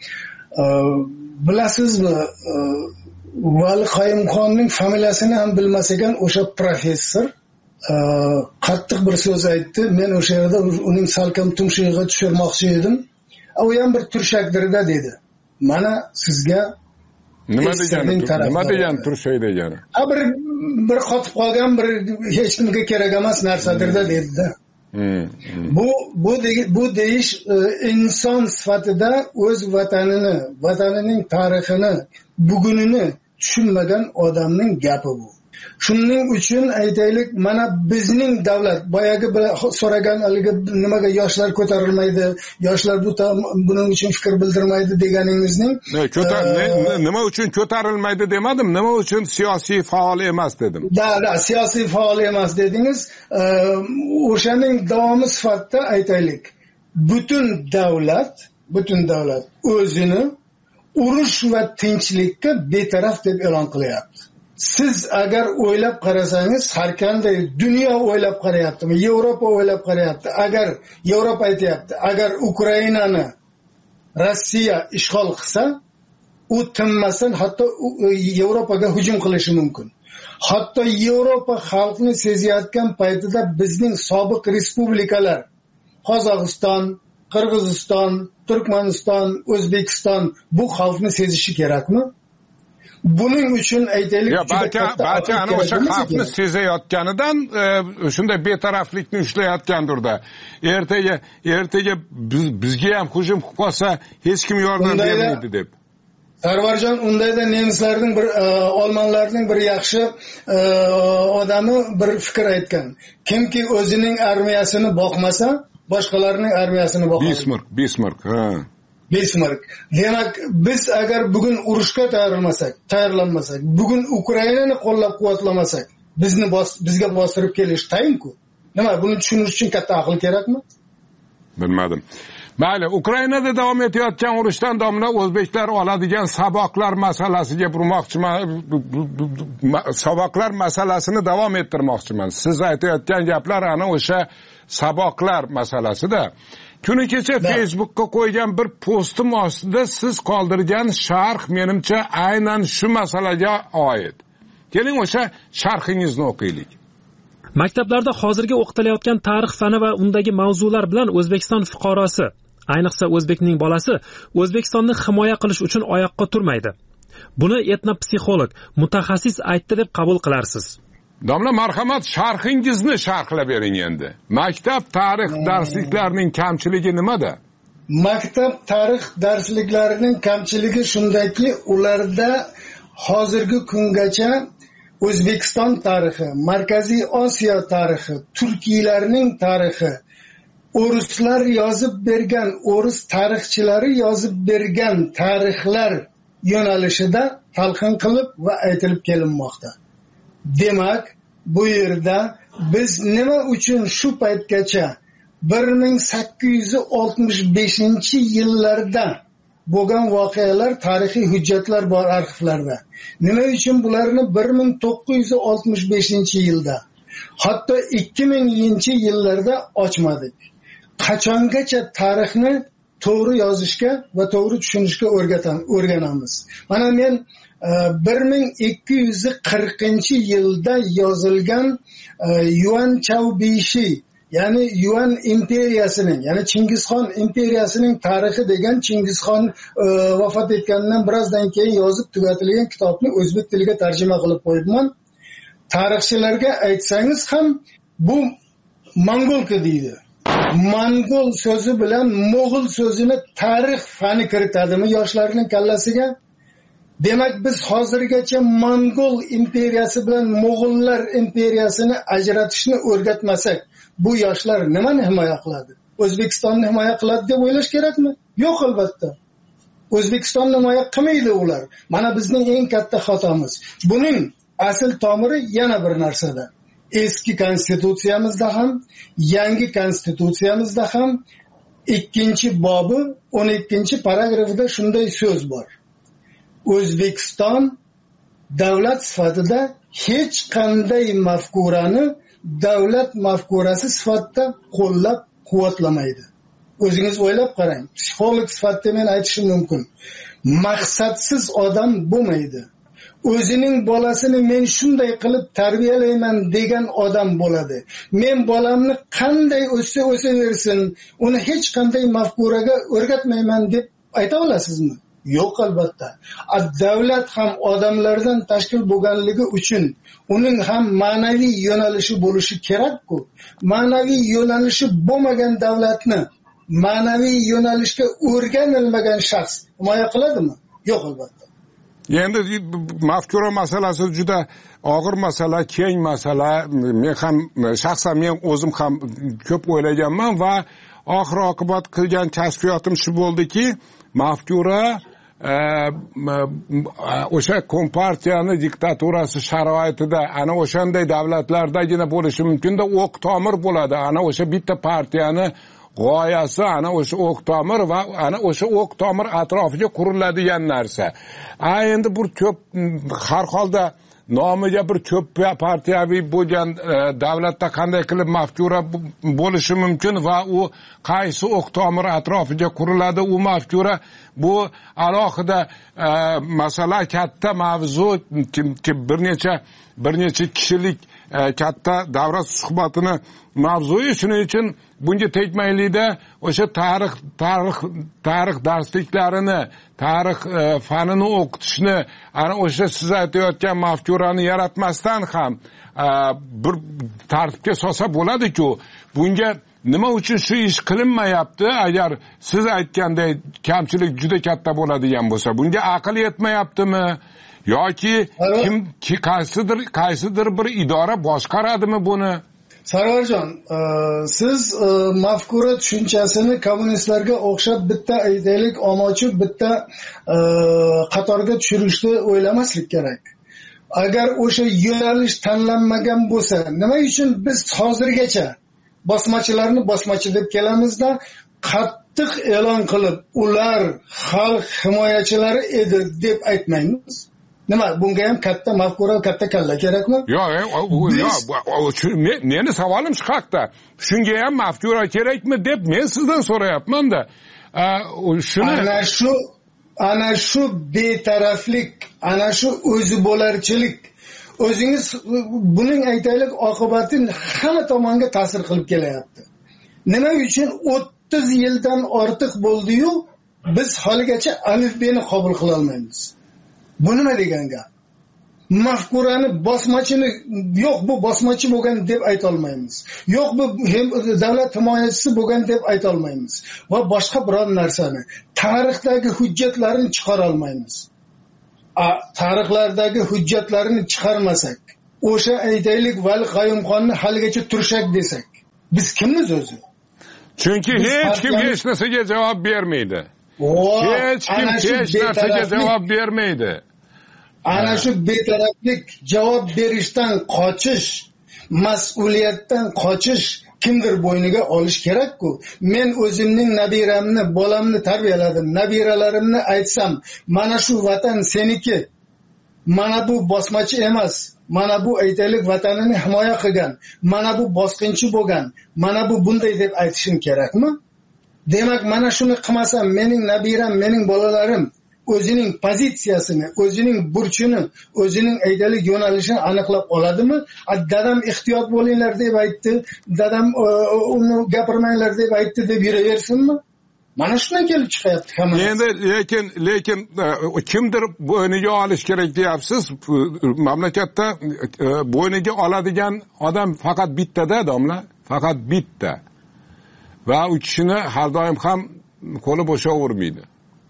Bilasizmi, Vali Qayumxonning familiyasini ham bilmas ekan o'sha professor qattiq bir so'z aytdi. Men o'sha yerda uning salkam tumshug'iga tushirmoqchi edim. U ham bir turshakdirda dedi. Mana sizga nima degani? Nima degan turshak degani? A bir bir qotib qolgan bir hech kimga kerak emas narsadirda dedi-da. Hmm. Bu bu bu deyish inson sifatida o'z vatanini, vatanining tarixini, bugunini tushunmagan odamning gapi bu. Shuning uchun aytaylik, mana bizning davlat boyagi so'ragan haligi nimaga yoshlar ko'tarilmaydi, yoshlar bu buning uchun fikr bildirmaydi deganingizning nima uchun ko'tarilmaydi demadim, nima uchun siyosiy faol emas dedim. Da, da, siyosiy faol emas dedingiz. O'shaning davomi sifatida aytaylik, butun davlat, butun davlat o'zini urush va tinchlikka betaraf deb e'lon qilyapti. Siz agar o'ylab qarasangiz, har qanday dunyo o'ylab qarayaptimi, Yevropa o'ylab qarayapti. Agar Yevropa aytayapti, agar Ukrainani Rossiya ishg'ol qilsa, u tinmasdan hatto Yevropaga hujum qilishi mumkin. Hatto Yevropa xalqni sezayotgan paytida bizning sobiq respublikalar, Qozog'iston, Qirg'iziston, Turkmaniston, O'zbekiston bu xalqni sezishi kerakmi? Buning uchun aytaylik, barcha ana o'sha xalqni sezayotganidan shunday betaraflikni ushlayotgandirda. Ertaga ertaga bizga ham hujum qilsa hech kim yordam bermaydi deb. Sarvarjon, undayda nemislarning bir olmanlarning bir yaxshi odami bir fikr aytgan. Kimki o'zining armiyasini boqmasa, boshqalarning armiyasini boqadi. Bismarck, Bismarck, ha. Bismarck. Demak, biz agar bugun urushga tayyorlanmasak, tayyorlanmasak, bugun Ukrainani qo'llab-quvvatlamasak, bizni bizga bostirib kelish tayin-ku. Nima, buni tushunish uchun katta aql kerakmi? Bilmadim. Mayli, Ukrainada davom etayotgan urushdan domla o'zbeklar oladigan saboqlar masalasiga burmoqchiman. Saboqlar masalasini davom ettirmoqchiman. Siz aytayotgan gaplar ana o'sha saboqlar masalasida. Kuni kecha Facebookka qo'ygan bir postim ostida siz qoldirgan sharh menimcha aynan shu masalaga oid. Keling o'sha sharhingizni o'qiylik. Maktablarda hozirgi o'qitilayotgan tarix fani va undagi mavzular bilan O'zbekiston fuqarosi, ayniqsa o'zbekning bolasi, O'zbekistonni himoya qilish uchun oyoqqa turmaydi. Buni etnopsixolog, mutaxassis aytdi deb qabul qilarsiz. Domla, marhamat, sharhingizni sharhlab bering endi. Maktab tarix darsliklarining kamchiligi nimada? Maktab tarix darsliklarining kamchiligi shundaki, ularda hozirgi kungacha O'zbekiston tarixi, Markaziy Osiyo tarixi, Turkiylarning tarixi, o'rislar yozib bergan, o'ris tarixchilari yozib bergan tarixlar yo'nalishida talqin qilib va aytilib kelinmoqda. Demak, bu yerda biz nima uchun shu paytgacha bir ming sakkiz yuz oltmish beshinchi yillarda bo'lgan voqealar, tarixiy hujjatlar bor arxivlarda. Nima uchun bularni bir ming to'qqiz yuz oltmish beshinchi yilda, hatto ikki minginchi yillarda ochmadik? Qachongacha tarixni to'g'ri yozishga va to'g'ri tushunishga o'rganamiz? Mana men bir ming ikki yuz qirqinchi yilda yozilgan Yuan Chaubishi, ya'ni Yuan imperiyasining, ya'ni Chingizxon imperiyasining tarixi degan, Chingizxon vafot etgandan birozdan keyin yozib tugatilgan kitobni o'zbek tiliga tarjima qilib qo'yibman. Tarixchilarga aytsangiz ham bu Mongolka deydi. Mongol so'zi bilan Mo'g'ul so'zini tarix fani kiritadimi yoshlarning kallasiga? Demak, biz hozirgacha Mongol imperiyasi bilan Mo'g'ullar imperiyasini ajratishni o'rgatmasak, bu yoshlar nimani himoya qiladi? O'zbekistonni himoya qiladi deb o'ylash kerakmi? Yo'q, albatta. O'zbekistonni himoya qilmaydi ular. Mana bizning eng katta xatomiz. Buning asl tomiri yana bir narsada. Eski konstitutsiyamizda ham, yangi konstitutsiyamizda ham ikkinchi bobi o'n ikkinchi paragrafida shunday so'z bor. O'zbekiston davlat sifatida hech qanday mafkurani davlat mafkurasi sifatida qo'llab quvvatlamaydi. O'zingiz o'ylab qarang. Psixolog sifatida men aytishim mumkin. Maqsadsiz odam bo'lmaydi. O'zining bolasini men shunday qilib tarbiyalayman degan odam bo'ladi. Men bolamni qanday o'ssa o'saversin, uni hech qanday mafkuraga o'rgatmayman deb ayta olasizmi? Yo'q, albatta. Davlat ham odamlardan tashkil bo'lganligi uchun uning ham ma'naviy yo'nalishi bo'lishi kerak-ku. Ma'naviy yo'nalishi bo'lmagan davlatni ma'naviy yo'nalishga o'rganilmagan shaxs himoya qiladimi? Yo'q, albatta. Endi mafkura masalasi juda og'ir masala, keng masala. Men ham shaxsan men o'zim ham ko'p o'ylaganman va oxir oqibat qilgan kashfiyotim shu bo'ldiki, mafkura o'sha kompartiyani diktaturasi sharoitida ana o'shanday davlatlardagina bo'lishi mumkin-da, o'q tomir bo'ladi. Ana o'sha bitta partiyani g'oyasi ana o'sha o'q tomir va ana o'sha o'q tomir atrofiga quriladigan narsa. A endi bu ko'p, har holda nomiga bir ko'p partiyaviy bo'lgan davlatda qanday qilib mafkura bo'lishi mumkin va u qaysi o'q tomir atrofiga quriladi u mafkura, bu alohida masala, katta mavzu, bir necha bir necha kishilik katta davra suhbatini mavzuyi. Shuning uchun bunga tegmaylikda o'sha tarix tarix tarix darsliklarini, tarix fanini o'qitishni, ana o'sha siz aytayotgan mafkurani yaratmasdan ham bir tartibga solsa bo'ladi-ku. Bunga nima uchun shu ish qilinmayapti? Agar siz aytganday kamchilik juda katta bo'ladigan bo'lsa, bunga aql yetmayaptimi? yoki kim ki qaysidir qaysidir bir idora boshqaradimi buni? Sarvarjon, e, siz e, mafkura tushunchasini kommunistlarga o'xshab bitta aytaylik omochi bitta e, qatorga tushirishni o'ylamaslik kerak. Agar o'sha yo'nalish tanlanmagan bo'lsa, nima uchun biz hozirgacha bosmachilarni bosmachi deb kelamizda qattiq e'lon qilib, ular xalq himoyachilari edi deb aytmaymiz? Nima, bunga ham katta mafkura, katta kalla kerakmi? Yo'q, yo'q, meni savolim shu haqda. Shunga ham mafkura kerakmi deb men sizdan so'rayapman-da. Shuni ana shu ana shu betaraflik, ana shu o'zi bo'larchilik, o'zingiz buning aytaylik oqibati hamma tomonga ta'sir qilib kelyapti. Nima uchun o'ttiz yildan ortiq bo'ldi-yu, biz haligacha alifbeni qabul qila olmaymiz. Bu nima degan gap? Mafkurani bosmachini yo'q bu bosmachi bo'lgan deb ayta olmaymiz. Yo'q bu davlat himoyachisi bo'lgan deb ayta olmaymiz. Va boshqa biror narsani tarixdagi hujjatlarini chiqara olmaymiz. Tarixlardagi hujjatlarini chiqarmasak, o'sha aytaylik Vali Qayumxonni haligacha turshak desak, biz kimmiz o'zi? Chunki hech kim hech narsaga javob bermaydi. Hech kim hech narsaga javob bermaydi. Ana shu betaraflik, javob berishdan qochish, mas'uliyatdan qochish kimdir bo'yniga olish kerak-ku. Men o'zimning nabiramni, bolamni tarbiyaladim. Nabiralarimni aytsam, mana shu vatan seniki. Mana bu bosmachi emas. Mana bu aytaylik vatanini himoya qilgan. Mana bu bosqinchi bo'lgan. Mana bu bunday deb aytishim kerakmi? Demak, mana shuni qilmasam, mening nabiram, mening bolalarim o'zining pozitsiyasini, o'zining burchini, o'zining aytaylik yo'nalishini aniqlab oladimi? Dadam ehtiyot bo'linglar deb aytdi, dadam uni gapirmanglar deb aytdi deb yuraversinmi? Mana shundan kelib chiqyapti hamma. Endi lekin lekin kimdir bo'yniga olish kerak deyapsiz. Mamlakatda bo'yniga oladigan odam faqat bitta-da, domla, faqat bitta. Va u kishini har doim ham qo'li bo'shavermaydi.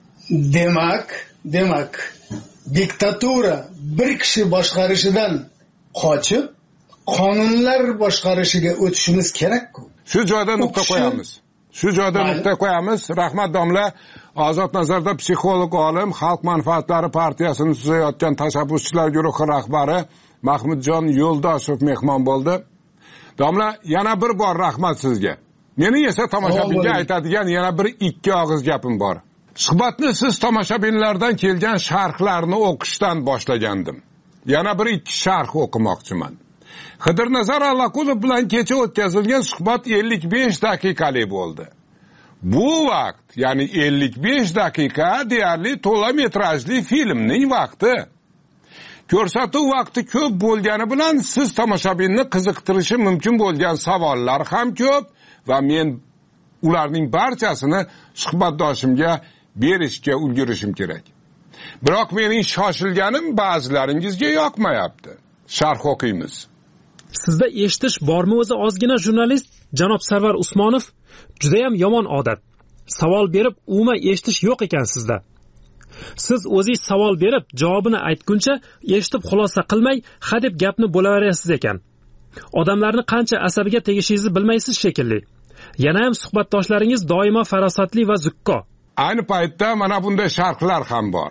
Demak, demak, diktatura bir kishi boshqarishidan qochib, qonunlar boshqarishiga o'tishimiz kerak-ku. Shu joyda nuqta qo'yamiz. Shu joyda nuqta qo'yamiz. Rahmat domla. Ozod nazarda psixolog olim, Xalq manfaatlari partiyasini tuzayotgan tashabbuschilar guruhi rahbari Mahmudjon Yo'ldoshev mehmon bo'ldi. Domla, yana bir bor rahmat sizga. Meni esa tomoshabinga aytadigan yana bir ikki og'iz gapim bor. Suhbatni siz tomoshabinlardan kelgan sharhlarni o'qishdan boshlagandim. Yana bir ikki sharh o'qimoqchiman. Xidirnazar Allaqulov bilan kecha o'tkazilgan suhbat ellik besh daqiqalik bo'ldi. Bu vaqt, ya'ni ellik besh daqiqa deyarli to'la metrajli filmning vaqti. Ko'rsatuv vaqti ko'p bo'lgani bilan siz tomoshabinni qiziqtirishi mumkin bo'lgan savollar ham ko'p va men ularning barchasini suhbatdoshimga berishga ulgurishim kerak. Biroq mening shoshilganim ba'zilaringizga yoqmayapti. Sharh o'qiymiz. Sizda eshitish bormi o'zi ozgina jurnalist janob Sarvar Usmonov? Juda ham yomon odat. Savol berib, umuman eshitish yo'q ekan sizda. Siz o'zingiz savol berib, javobini aytguncha eshitib xulosa qilmay, ha deb gapni bo'laverasiz ekan. Odamlarni qancha asabiga tegishingizni bilmaysiz shekilli. Yana ham suhbatdoshlaringiz doimo farosatli va zukko. Ayni paytda mana bunday sharhlar ham bor.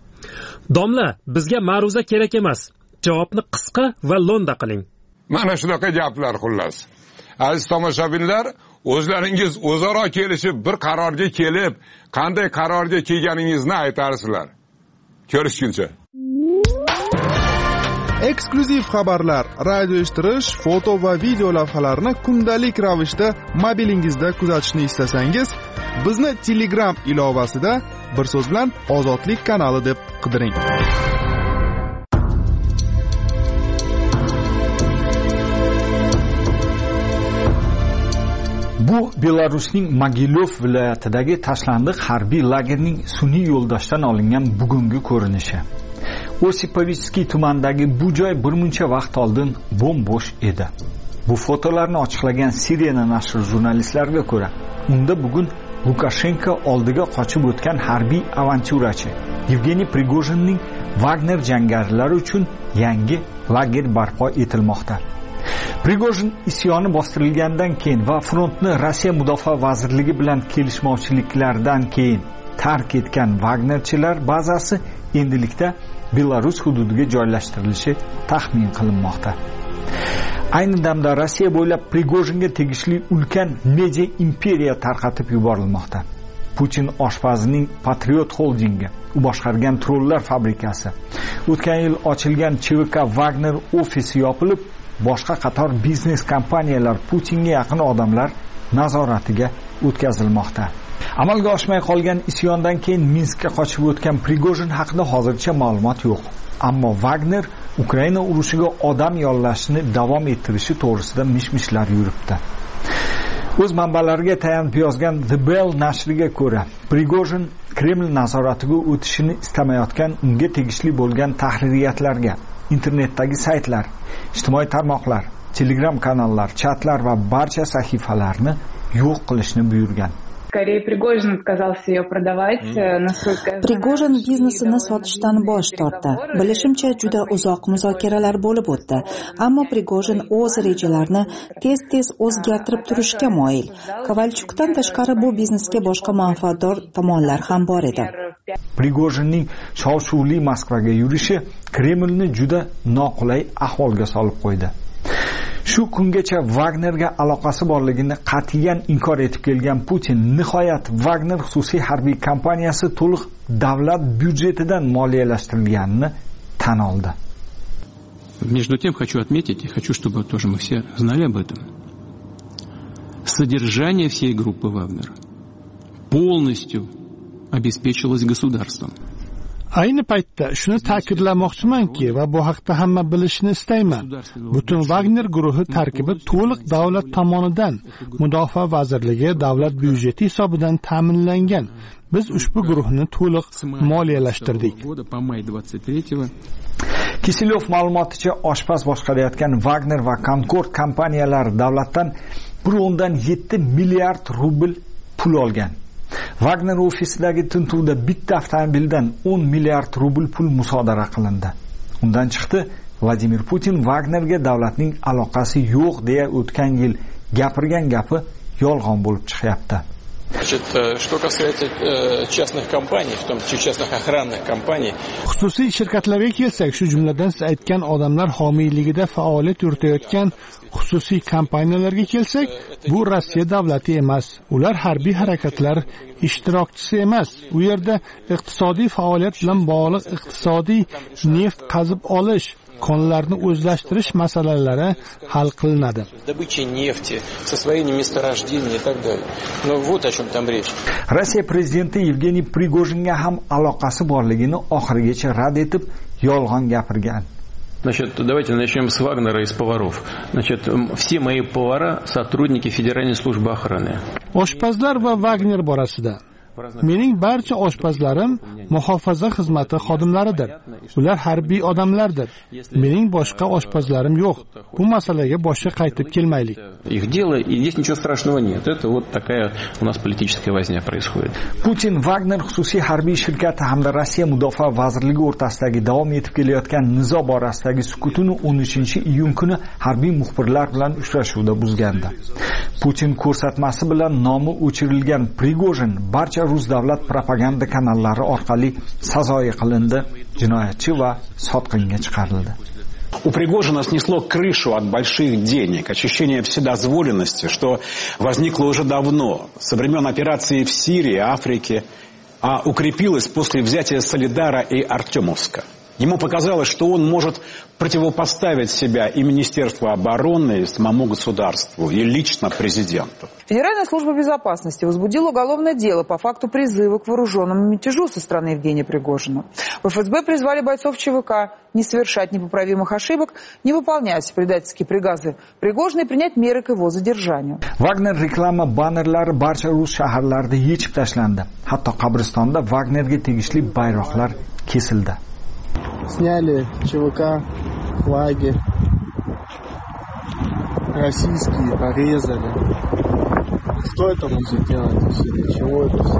Domla, bizga ma'ruza kerak emas. Javobni qisqa va lo'nda qiling. Mana shunaqa gaplar xullas. Aziz tomoshabinlar, o'zlaringiz o'zaro kelishib bir qarorga kelib, qanday qarorga kelganingizni aytarsizlar. Ko'rishguncha. Eksklyuziv xabarlar, radio eshittirish, foto va video lavhalarni kundalik ravishda mobilingizda kuzatishni istasangiz, bizni Telegram ilovasida bir so'z bilan Ozodlik kanali deb qidiring. Bu Belarusning Mogilov viloyatidagi tashlandiq harbiy lagerning sun'iy yo'ldoshdan olingan bugungi ko'rinishi. Osipovskiy tumanidagi bu joy bir muncha vaqt oldin bo'm-bo'sh edi. Bu fotolarni ochiqlagan Sirena nashri jurnalistlariga ko'ra, unda bugun Lukashenko oldiga qochib o'tgan harbiy avantyurachi Yevgeniy Prigojinning Wagner jangarilari uchun yangi lager barpo etilmoqda. Prigojin isyoni bostirilgandan keyin va frontni Rossiya mudofaa vazirligi bilan kelishmovchiliklardan keyin tark etgan Wagnerchilar bazasi endilikda Belarus hududiga joylashtirilishi taxmin qilinmoqda. Ayni damda Rossiya bo'ylab Prigojinga tegishli ulkan media imperiya tarqatib yuborilmoqda. Putin oshpazining Patriot Holdingi, u boshqargan trollar fabrikasi, o'tgan yil ochilgan Ch V K Wagner ofisi yopilib, boshqa qator biznes kompaniyalar Putinga yaqin odamlar nazoratiga o'tkazilmoqda. Amalga oshmay qolgan isyondan keyin Minskka qochib o'tgan Prigojin haqida hozircha ma'lumot yo'q. Ammo Wagner Ukraina urushiga odam yollashni davom ettirishi to'g'risida mish-mishlar yuribdi. O'z manbalariga tayanib yozgan The Bell nashriga ko'ra, Prigojin Kreml nazoratiga o'tishini istamayotgan unga tegishli bo'lgan tahririyatlarga, internetdagi saytlar, ijtimoiy tarmoqlar, Telegram kanallar, chatlar va barcha sahifalarni yo'q qilishni buyurgan. Prigojin biznesini sotishdan bosh tortdi. Bilishimcha juda uzoq muzokaralar bo'lib o'tdi, ammo Prigojin o'z rejalarini tez-tez o'zgartirib turishga moyil. Kovalchukdan tashqari bu biznesga boshqa manfaatdor tomonlar ham bor edi. Prigojinning shov-shuvli Moskvaga yurishi Kremlni juda noqulay ahvolga solib qo'ydi. Shu kungacha Wagnerga aloqasi borligini qat'iyan inkor etib kelgan Putin nihoyat Wagner xususiy harbiy kompaniyasi to'liq davlat byudjetidan moliyalashtirilganini tan oldi. Между тем хочу отметить, и хочу, чтобы тоже мы все знали об этом. Содержание всей группы Wagner полностью обеспечилось государством. Ayni paytda shuni ta'kidlamoqchimanki va bu haqda hamma bilishini istayman. Butun Wagner guruhi tarkibi to'liq davlat tomonidan, Mudofaa vazirligi davlat byudjeti hisobidan ta'minlangan. Biz ushbu guruhni to'liq moliyalashtirdik. Kisilov ma'lumoticha, oshpaz boshqarayotgan Wagner va Concord kompaniyalari davlatdan bir o'ndan yetti milliard rubl pul olgan. Wagner ofisidagi tintuvda bitta avtomobildan o'n milliard rubl pul musodara qilindi. Undan chiqdi, Vladimir Putin Wagnerga davlatning aloqasi yo'q deya o'tgan yil gapirgan gapi yolg'on bo'lib chiqyapti. Значит, что касается частных компаний, в том числе частных охранных компаний. Xususiy shirkatlarga kelsak, shu jumladan siz aytgan odamlar homiyligida faoliyat yuritayotgan xususiy kompaniyalarga kelsak, bu Rossiya davlati emas. Ular harbiy harakatlar ishtirokchisi emas. U yerda iqtisodiy faoliyat bilan bog'liq iqtisodiy neft qazib olish, konlarni o'zlashtirish masalalari hal qilinadi. Rossiya prezidenti Yevgeniy Prigojinga ham aloqasi borligini oxirigacha rad etib, yolg'on gapirgan. Значит, давайте начнем с Вагнера и с поваров. Значит, все мои повара сотрудники Федеральной службы охраны. Oshpazlar va Wagner borasida mening barcha oshpazlarim muhofaza xizmati xodimlaridir. Ular harbiy odamlardir. Mening boshqa oshpazlarim yo'q. Bu masalaga boshqa qaytib kelmaylik. Их дело, и здесь ничего страшного нет. Это вот такая у нас политическая возня происходит. Putin Wagner xususiy harbiy shirkati hamda Rossiya mudofaa vazirligi o'rtasidagi davom etib kelayotgan nizo borasidagi sukutini o'n uchinchi iyun kuni harbiy muxbirlar bilan uchrashuvda buzgandi. Putin ko'rsatmasi bilan nomi o'chirilgan Prigojin barcha rus davlat propaganda kanallari orqali sazoyi qilindi, jinoyatchi va sotqinga chiqarildi. У Пригожина снесло крышу от больших денег, ощущение вседозволенности, что возникло уже давно, со времен операции в Сирии, Африке, а укрепилось после взятия Солидара и Артемовска. Ему показалось, что он может противопоставить себя и Министерству обороны, и самому государству, и лично президенту. Федеральная служба безопасности возбудила уголовное дело по факту призыва к вооруженному мятежу со стороны Евгения Пригожина. В эф эс бэ призвали бойцов Ч В К не совершать непоправимых ошибок, не выполнять предательские приказы Пригожина и принять меры к его задержанию. Wagner reklama bannerlari barcha rus shaharlarida yechib tashlandi. Hatto qabristonda Wagnerga tegishli bayroqlar kesildi. Сняли Ч В К, флаги. российские порезали. Кто это будет делать? Для чего это все?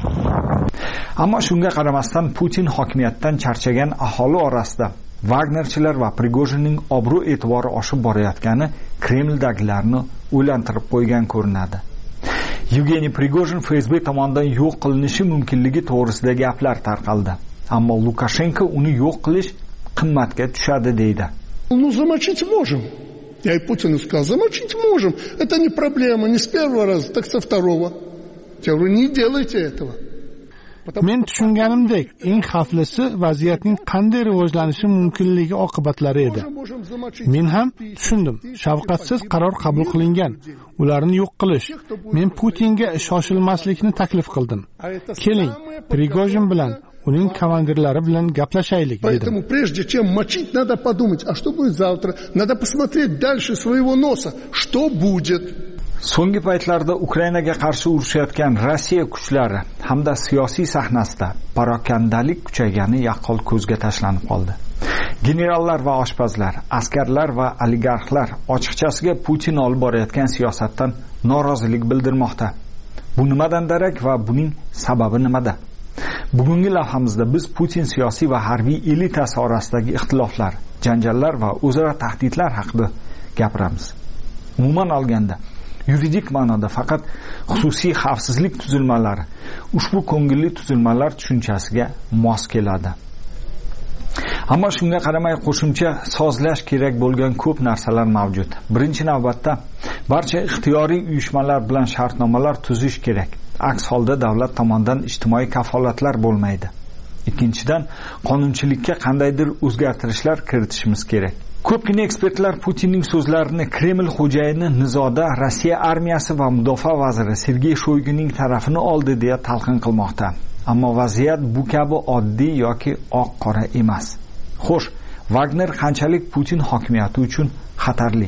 Ammo shunga qaramasdan Putin hokimiyatdan charchagan aholi orasida Wagnerchilar va Prigojinning obro' e'tibori oshib borayotgani Kremldagilarni o'ylantirib qo'ygan ko'rinadi. Yevgeniy Prigojin F S B tomonidan yo'q qilinishi mumkinligi to'g'risida gaplar tarqaldi. Ammo Lukashenko uni yo'q qilish qimmatga tushadi deydi. Ну замочить можем. Я и Путину сказал, замочить можем. Это не проблема, не с первого раза, так со второго. Я говорю, не делайте этого. Men tushunganimdek, eng xavflisi vaziyatning qanday rivojlanishi mumkinligi oqibatlari edi. Men ham tushundim. Shafqatsiz qaror qabul qilingan. Ularni yo'q qilish. Men Putinga shoshilmaslikni taklif qildim. Keling, Prigojin bilan uning komandirlari bilan gaplashaylik dedim. Поэтому прежде чем мочить, надо подумать, а что будет завтра? Надо посмотреть дальше своего носа, что будет. So'nggi paytlarda Ukrainaga qarshi urushayotgan Rossiya kuchlari hamda siyosiy sahnasida parokandalik kuchaygani yaqqol ko'zga tashlanib qoldi. Generallar va oshpazlar, askarlar va oligarxlar ochiqchasiga Putin olib borayotgan siyosatdan norozilik bildirmoqda. Bu nimadan darak va buning sababi nimada? Bugungi lavhamizda biz Putin siyosiy va harbiy elitasi orasidagi ixtiloflar, janjallar va o'zaro tahdidlar haqida gapiramiz. Umuman olganda yuridik ma'noda faqat xususiy xavfsizlik tuzilmalari ushbu ko'ngilli tuzilmalar tushunchasiga mos keladi. Ammo shunga qaramay qo'shimcha sozlash kerak bo'lgan ko'p narsalar mavjud. Birinchi navbatda barcha ixtiyoriy uyushmalar bilan shartnomalar tuzish kerak. Aks holda davlat tomonidan ijtimoiy kafolatlar bo'lmaydi. Ikkinchidan, qonunchilikka qandaydir o'zgartirishlar kiritishimiz kerak. Ko'pgina ekspertlar Putinning so'zlarini Kreml xo'jayini nizoda Rossiya armiyasi va mudofaa vaziri Sergey Shoyguning tarafini oldi deya talqin qilmoqda. Ammo vaziyat bu kabi oddiy yoki oq-qora emas. Xo'sh, Wagner qanchalik Putin hokimiyati uchun xatarli?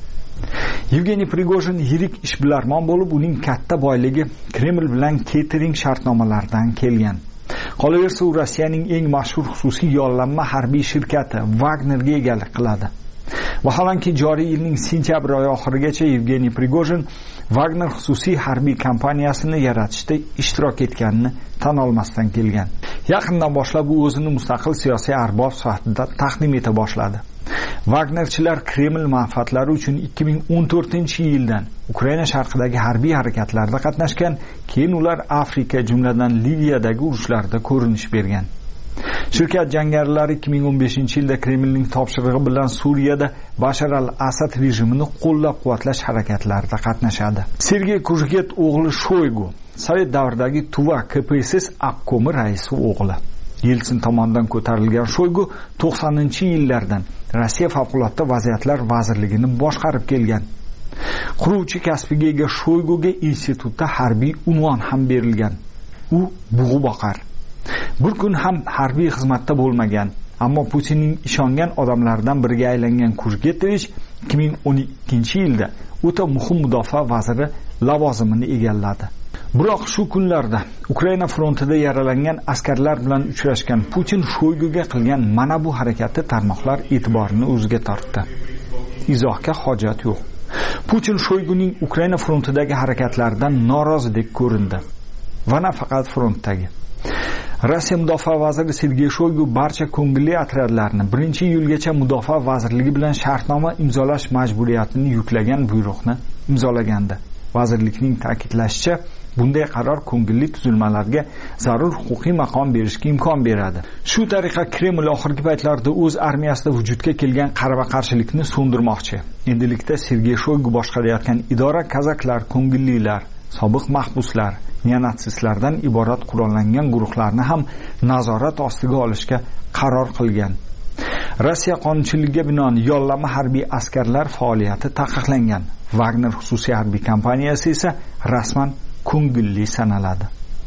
Yevgeniy Prigojin yirik ishbilarmon bo'lib, uning katta boyligi Kreml bilan catering shartnomalaridan kelgan. Qolaversa, u Rossiyaning eng mashhur xususiy yollanma harbiy shirkati Wagnerga egalik qiladi. Vaholanki joriy yilning sentyabr oyi oxirigacha Yevgeniy Prigojin Wagner xususiy harbiy kompaniyasini yaratishda ishtirok etganini tan olmasdan kelgan. Yaqindan boshlab u o'zini mustaqil siyosiy arbob sifatida taqdim eta boshladi. Wagnerchilar Kreml manfaatlari uchun ikki ming o'n to'rtinchi yildan Ukraina sharqidagi harbiy harakatlarda qatnashgan, keyin ular Afrika, jumladan Liviyadagi urushlarda ko'rinish bergan. Shirkat jangarilari ikki ming o'n beshinchi yilda Kremlning topshirig'i bilan Suriyada Bashar al-Asad rejimini qo'llab-quvvatlash harakatlarida qatnashadi. Sergey Kuzget o'g'li Shoygu, Sovet davridagi Tuva K P S S obkomi raisi o'g'li. Yeltsin tomonidan ko'tarilgan Shoygu to'qsoninchi yillardan Rossiya favqulodda vaziyatlar vazirligini boshqarib kelgan. Quruvchi kasbiga ega Shoyguga institutda harbiy unvon ham berilgan. U bug'u boqar. Bir kun ham harbiy xizmatda bo'lmagan, ammo Putinning ishongan odamlaridan biriga aylangan Kuzgetevich ikki ming o'n ikkinchi yilda o'ta muhim mudofaa vaziri lavozimini egalladi. Biroq shu kunlarda Ukraina frontida yaralangan askarlar bilan uchrashgan Putin Shoyguga qilgan mana bu harakati tarmoqlar e'tiborini o'ziga tortdi. Izohga hojat yo'q. Putin Shoyguning Ukraina frontidagi harakatlaridan norozidek ko'rindi. Va nafaqat frontdagi. Rossiya mudofaa vaziri Sergey Shoygu barcha ko'ngilli otryadlarni birinchi iyulgacha mudofaa vazirligi bilan shartnoma imzolash majburiyatini yuklagan buyruqni imzolagandi. Vazirlikning ta'kidlashicha, bunday qaror ko'ngilli tuzilmalarga zarur huquqiy maqom berishga imkon beradi. Shu tariqa Kreml oxirgi paytlarda o'z armiyasida vujudga kelgan qarama-qarshilikni so'ndirmoqchi. Endilikda Sergey Shoygu boshqarayotgan idora kazaklar, ko'ngillilar, sobiq mahbuslar, neonatsistlardan iborat qurollangan guruhlarni ham nazorat ostiga olishga qaror qilgan. Rossiya qonunchiligiga binoan yollama harbiy askarlar faoliyati taqiqlangan. Wagner xususiy harbiy kompaniyasi esa rasman ko'ngilli sanaladi.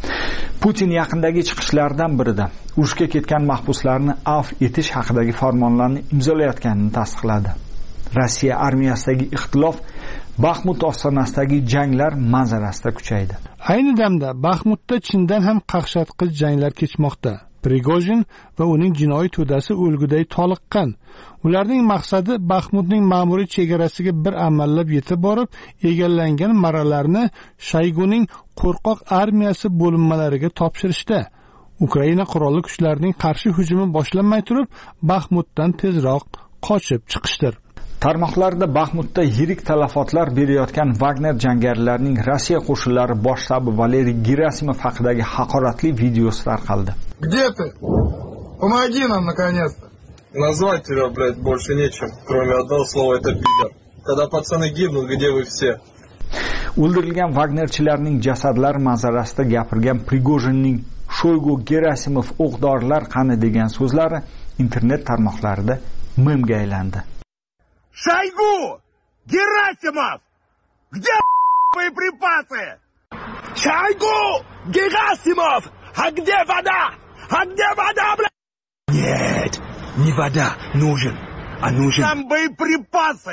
Putin yaqindagi chiqishlardan birida urushga ketgan mahbuslarni afv etish haqidagi farmonlarni imzolayotganini tasdiqladi. Rossiya armiyasidagi ixtilof Baxmut ostonasidagi janglar manzarasida kuchaydi. Ayni damda Baxmutda chindan ham qaqshatqich janglar kechmoqda. Prigojin va uning jinoiy to'dasi o'lguday toliqqan. Ularning maqsadi Baxmutning ma'muriy chegarasiga bir amallab yetib borib, egallangan marralarni Shoyguning qo'rqoq armiyasi bo'linmalariga topshirishda. Ukraina qurolli kuchlarining qarshi hujumi boshlanmay turib, Baxmutdan tezroq qochib chiqishdir. Tarmoqlarda Baxmutda yirik talafotlar berayotgan Wagner jangarilarining Rossiya qo'shinlari bosh shtabi Valeriy Gerasimov haqidagi haqoratli videosi tarqaldi. Где ты? Помоги нам наконец-то. Назвать тебя, блядь, больше нечем, кроме одного слова, это пидор. Когда пацаны гибнут, где вы все? O'ldirilgan Wagnerchilarning jasadlari manzarasida gapirgan Prigojinning Shoygu, Gerasimov o'q-dorilar qani degan so'zlari internet tarmoqlarida memga aylandi. Шойгу! Герасимов! Где боеприпасы? Шойгу! Герасимов! А где вода? А где вода, блядь? Нет, не вода нужен, а нужен... Там боеприпасы!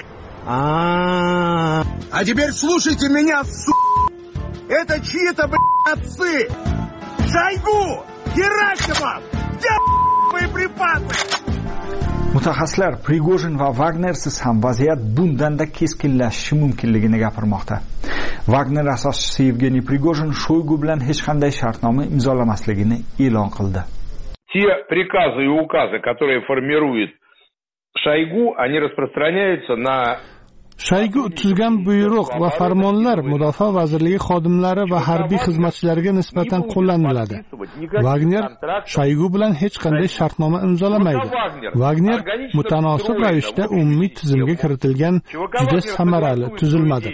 А, а теперь слушайте меня, су... Это чьи-то, блядь, отцы! Шойгу! Герасимов! Где боеприпасы? Mutaxassislar Prigojin va Wagnersiz ham vaziyat bundanda keskinlashishi mumkinligini gapirmoqda. Wagner asoschisi Yevgeniy Prigojin Shoygu bilan hech qanday shartnoma imzolamasligini e'lon qildi. Те приказы и указы, которые формирует Шойгу, они распространяются на Shoygu tuzgan buyruq va farmonlar Mudofaa vazirligi xodimlari va harbiy xizmatchilariga nisbatan qo'llaniladi. Wagner Shoygu bilan hech qanday shartnoma imzolamaydi. Wagner mutanosib ravishda umumiy tizimga kiritilgan juda samarali tuzilmadir.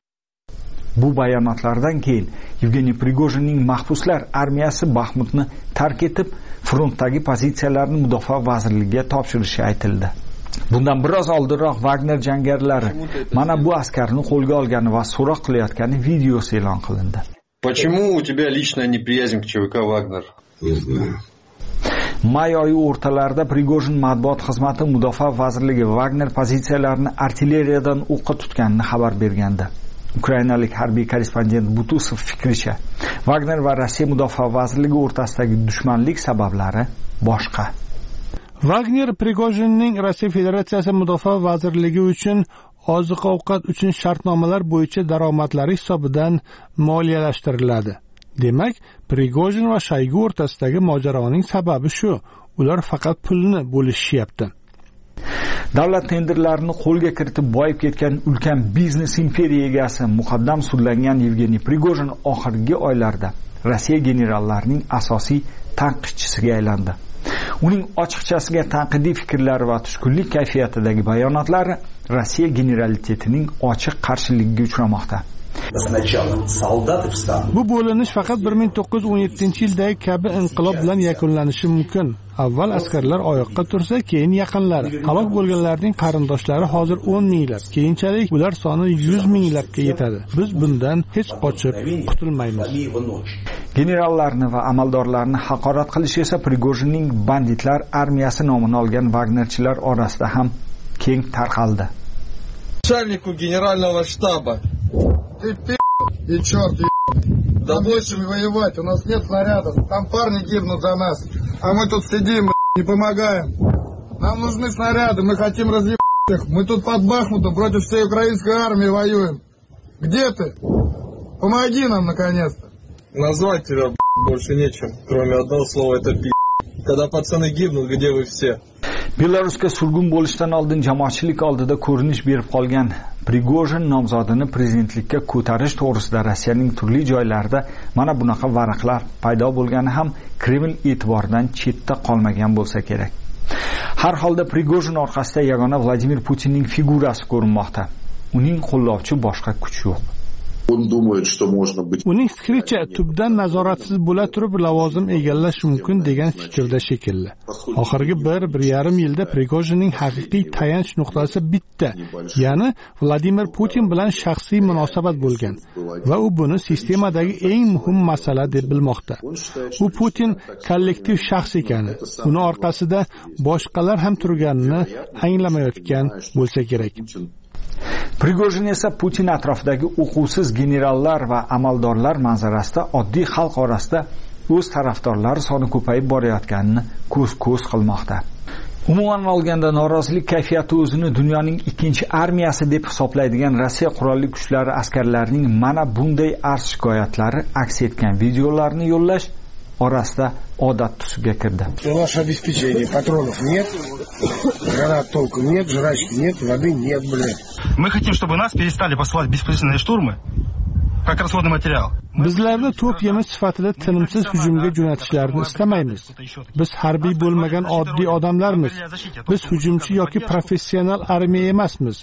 Bu bayonotlardan keyin Yevgeniy Prigojinning mahbuslar armiyasi Baxmutni tark etib, frontdagi pozitsiyalarini Mudofaa vazirligiga topshirishi aytildi. Bundan biroz oldinroq Wagner jangarilari mana bu askarni qo'lga olgani va so'roq qilayotgani videosi e'lon qilindi. Почему у тебя личная неприязнь к ЧВК Вагнер? Не знаю. May oyi o'rtalarida Prigojin matbuot xizmati Mudofaa vazirligi Wagner pozitsiyalarini artilleriyadan o'qqa tutganini xabar bergandi. Ukrainalik harbiy korrespondent Butusov fikricha, Wagner va Rossiya Mudofaa vazirligi o'rtasidagi dushmanlik sabablari boshqa. Wagner Prigojinning Rossiya Federatsiyasi Mudofaa vazirligi uchun oziq-ovqat uchun shartnomalar bo'yicha daromadlari hisobidan moliyalashtiriladi. Demak, Prigojin va Shoygu o'rtasidagi mojaroning sababi shu. Ular faqat pulni bo'lishyapti. Davlat tenderlarini qo'lga kiritib boyib ketgan ulkan biznes imperiya egasi muqaddam sudlangan Yevgeniy Prigojin oxirgi oylarda Rossiya generallarining asosiy tanqidchisiga aylandi. Uning ochiqchasiga tanqidiy fikrlari va tushkunlik kayfiyatidagi bayonotlari Rossiya generalitetining ochiq qarshiligiga uchramoqda. Bu bo'linish faqat bir ming to'qqiz yuz o'n yettinchi yildagi kabi inqilob bilan yakunlanishi mumkin. Avval askarlar oyoqqa tursa, keyin yaqinlari. Halok bo'lganlarning qarindoshlari hozir o'n minglab, keyinchalik ular soni yuz minglabga yetadi. Biz bundan hech qochib qutulmaymiz. Generallarni va amaldorlarni haqorat qilish esa Prigojinning banditlar armiyasi nomini olgan Wagnerchilar orasida ham keng tarqaldi. Начальнику генерального штаба. Ты пи***, и черт еб***. Да больше воевать, у нас нет снарядов. Там парни гибнут за нас. А мы тут сидим, не помогаем. Нам нужны снаряды, мы хотим разъебать их. Мы тут под Бахмутом против всей украинской армии воюем. Где ты? Помоги нам, наконец-то. Назвать тебя, больше нечем, кроме одного слова, это пи***. Когда пацаны гибнут, где вы все? Belarusga surgun bo'lishdan oldin jamoatchilik oldida ko'rinish berib qolgan Prigojin nomzodini prezidentlikka ko'tarish to'g'risida Rossiyaning turli joylarida mana bunaqa varaqlar paydo bo'lgani ham Kreml e'tiboridan chetda qolmagan bo'lsa kerak. Har holda Prigojin orqasida yagona Vladimir Putinning figurasi ko'rinmoqda. Uning qo'llovchi boshqa kuch yo'q. Uning fikricha, tubdan nazoratsiz bo'la turib lavozim egallash mumkin degan fikrda shekilli. Oxirgi bir bir yarim yilda Prigojinning haqiqiy tayanch nuqtasi bitta, ya'ni Vladimir Putin bilan shaxsiy munosabat bo'lgan va u buni sistemadagi eng muhim masala deb bilmoqda. U Putin kollektiv shaxs ekani, uni orqasida boshqalar ham turganini anglamayotgan bo'lsa kerak. Prigojin esa Putin atrofidagi o'quvsiz generallar va amaldorlar manzarasida oddiy xalq orasida o'z tarafdorlari soni ko'payib borayotganini ko'z-ko'z qilmoqda. Umuman olganda norozilik kayfiyati o'zini dunyoning ikkinchi armiyasi deb hisoblaydigan Rossiya qurolli kuchlari askarlarining mana bunday arz shikoyatlari aks etgan videolarni yo'llash orasida odat tusiga kirdi. У нас обеспечения патронов нет, гранат толком нет, жрачки нет, воды нет, блядь. Мы хотим, чтобы нас перестали посылать беспричинные штурмы, как расходный материал. Bizlarni to'p yemish sifatida tinimsiz hujumga jo'natishlarini istamaymiz. Biz harbiy bo'lmagan oddiy odamlarmiz. Biz hujumchi yoki professional armiya emasmiz.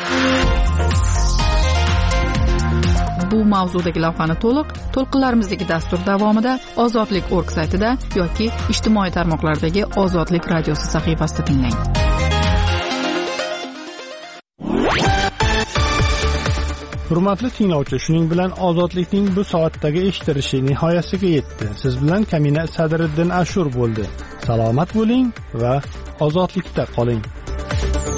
Bu mavzudagi lavhani to'liq to'lqinlarimizdagi dastur davomida Ozodlik nokta org saytida yoki ijtimoiy tarmoqlardagi Ozodlik radiosi sahifasida tinglang. Hurmatli tinglovchi, shuning bilan Ozodlikning bu soatdagi eshittirishi nihoyasiga yetdi. Siz bilan Kamina Sadriddin Ashur bo'ldi. Salomat bo'ling va ozodlikda qoling.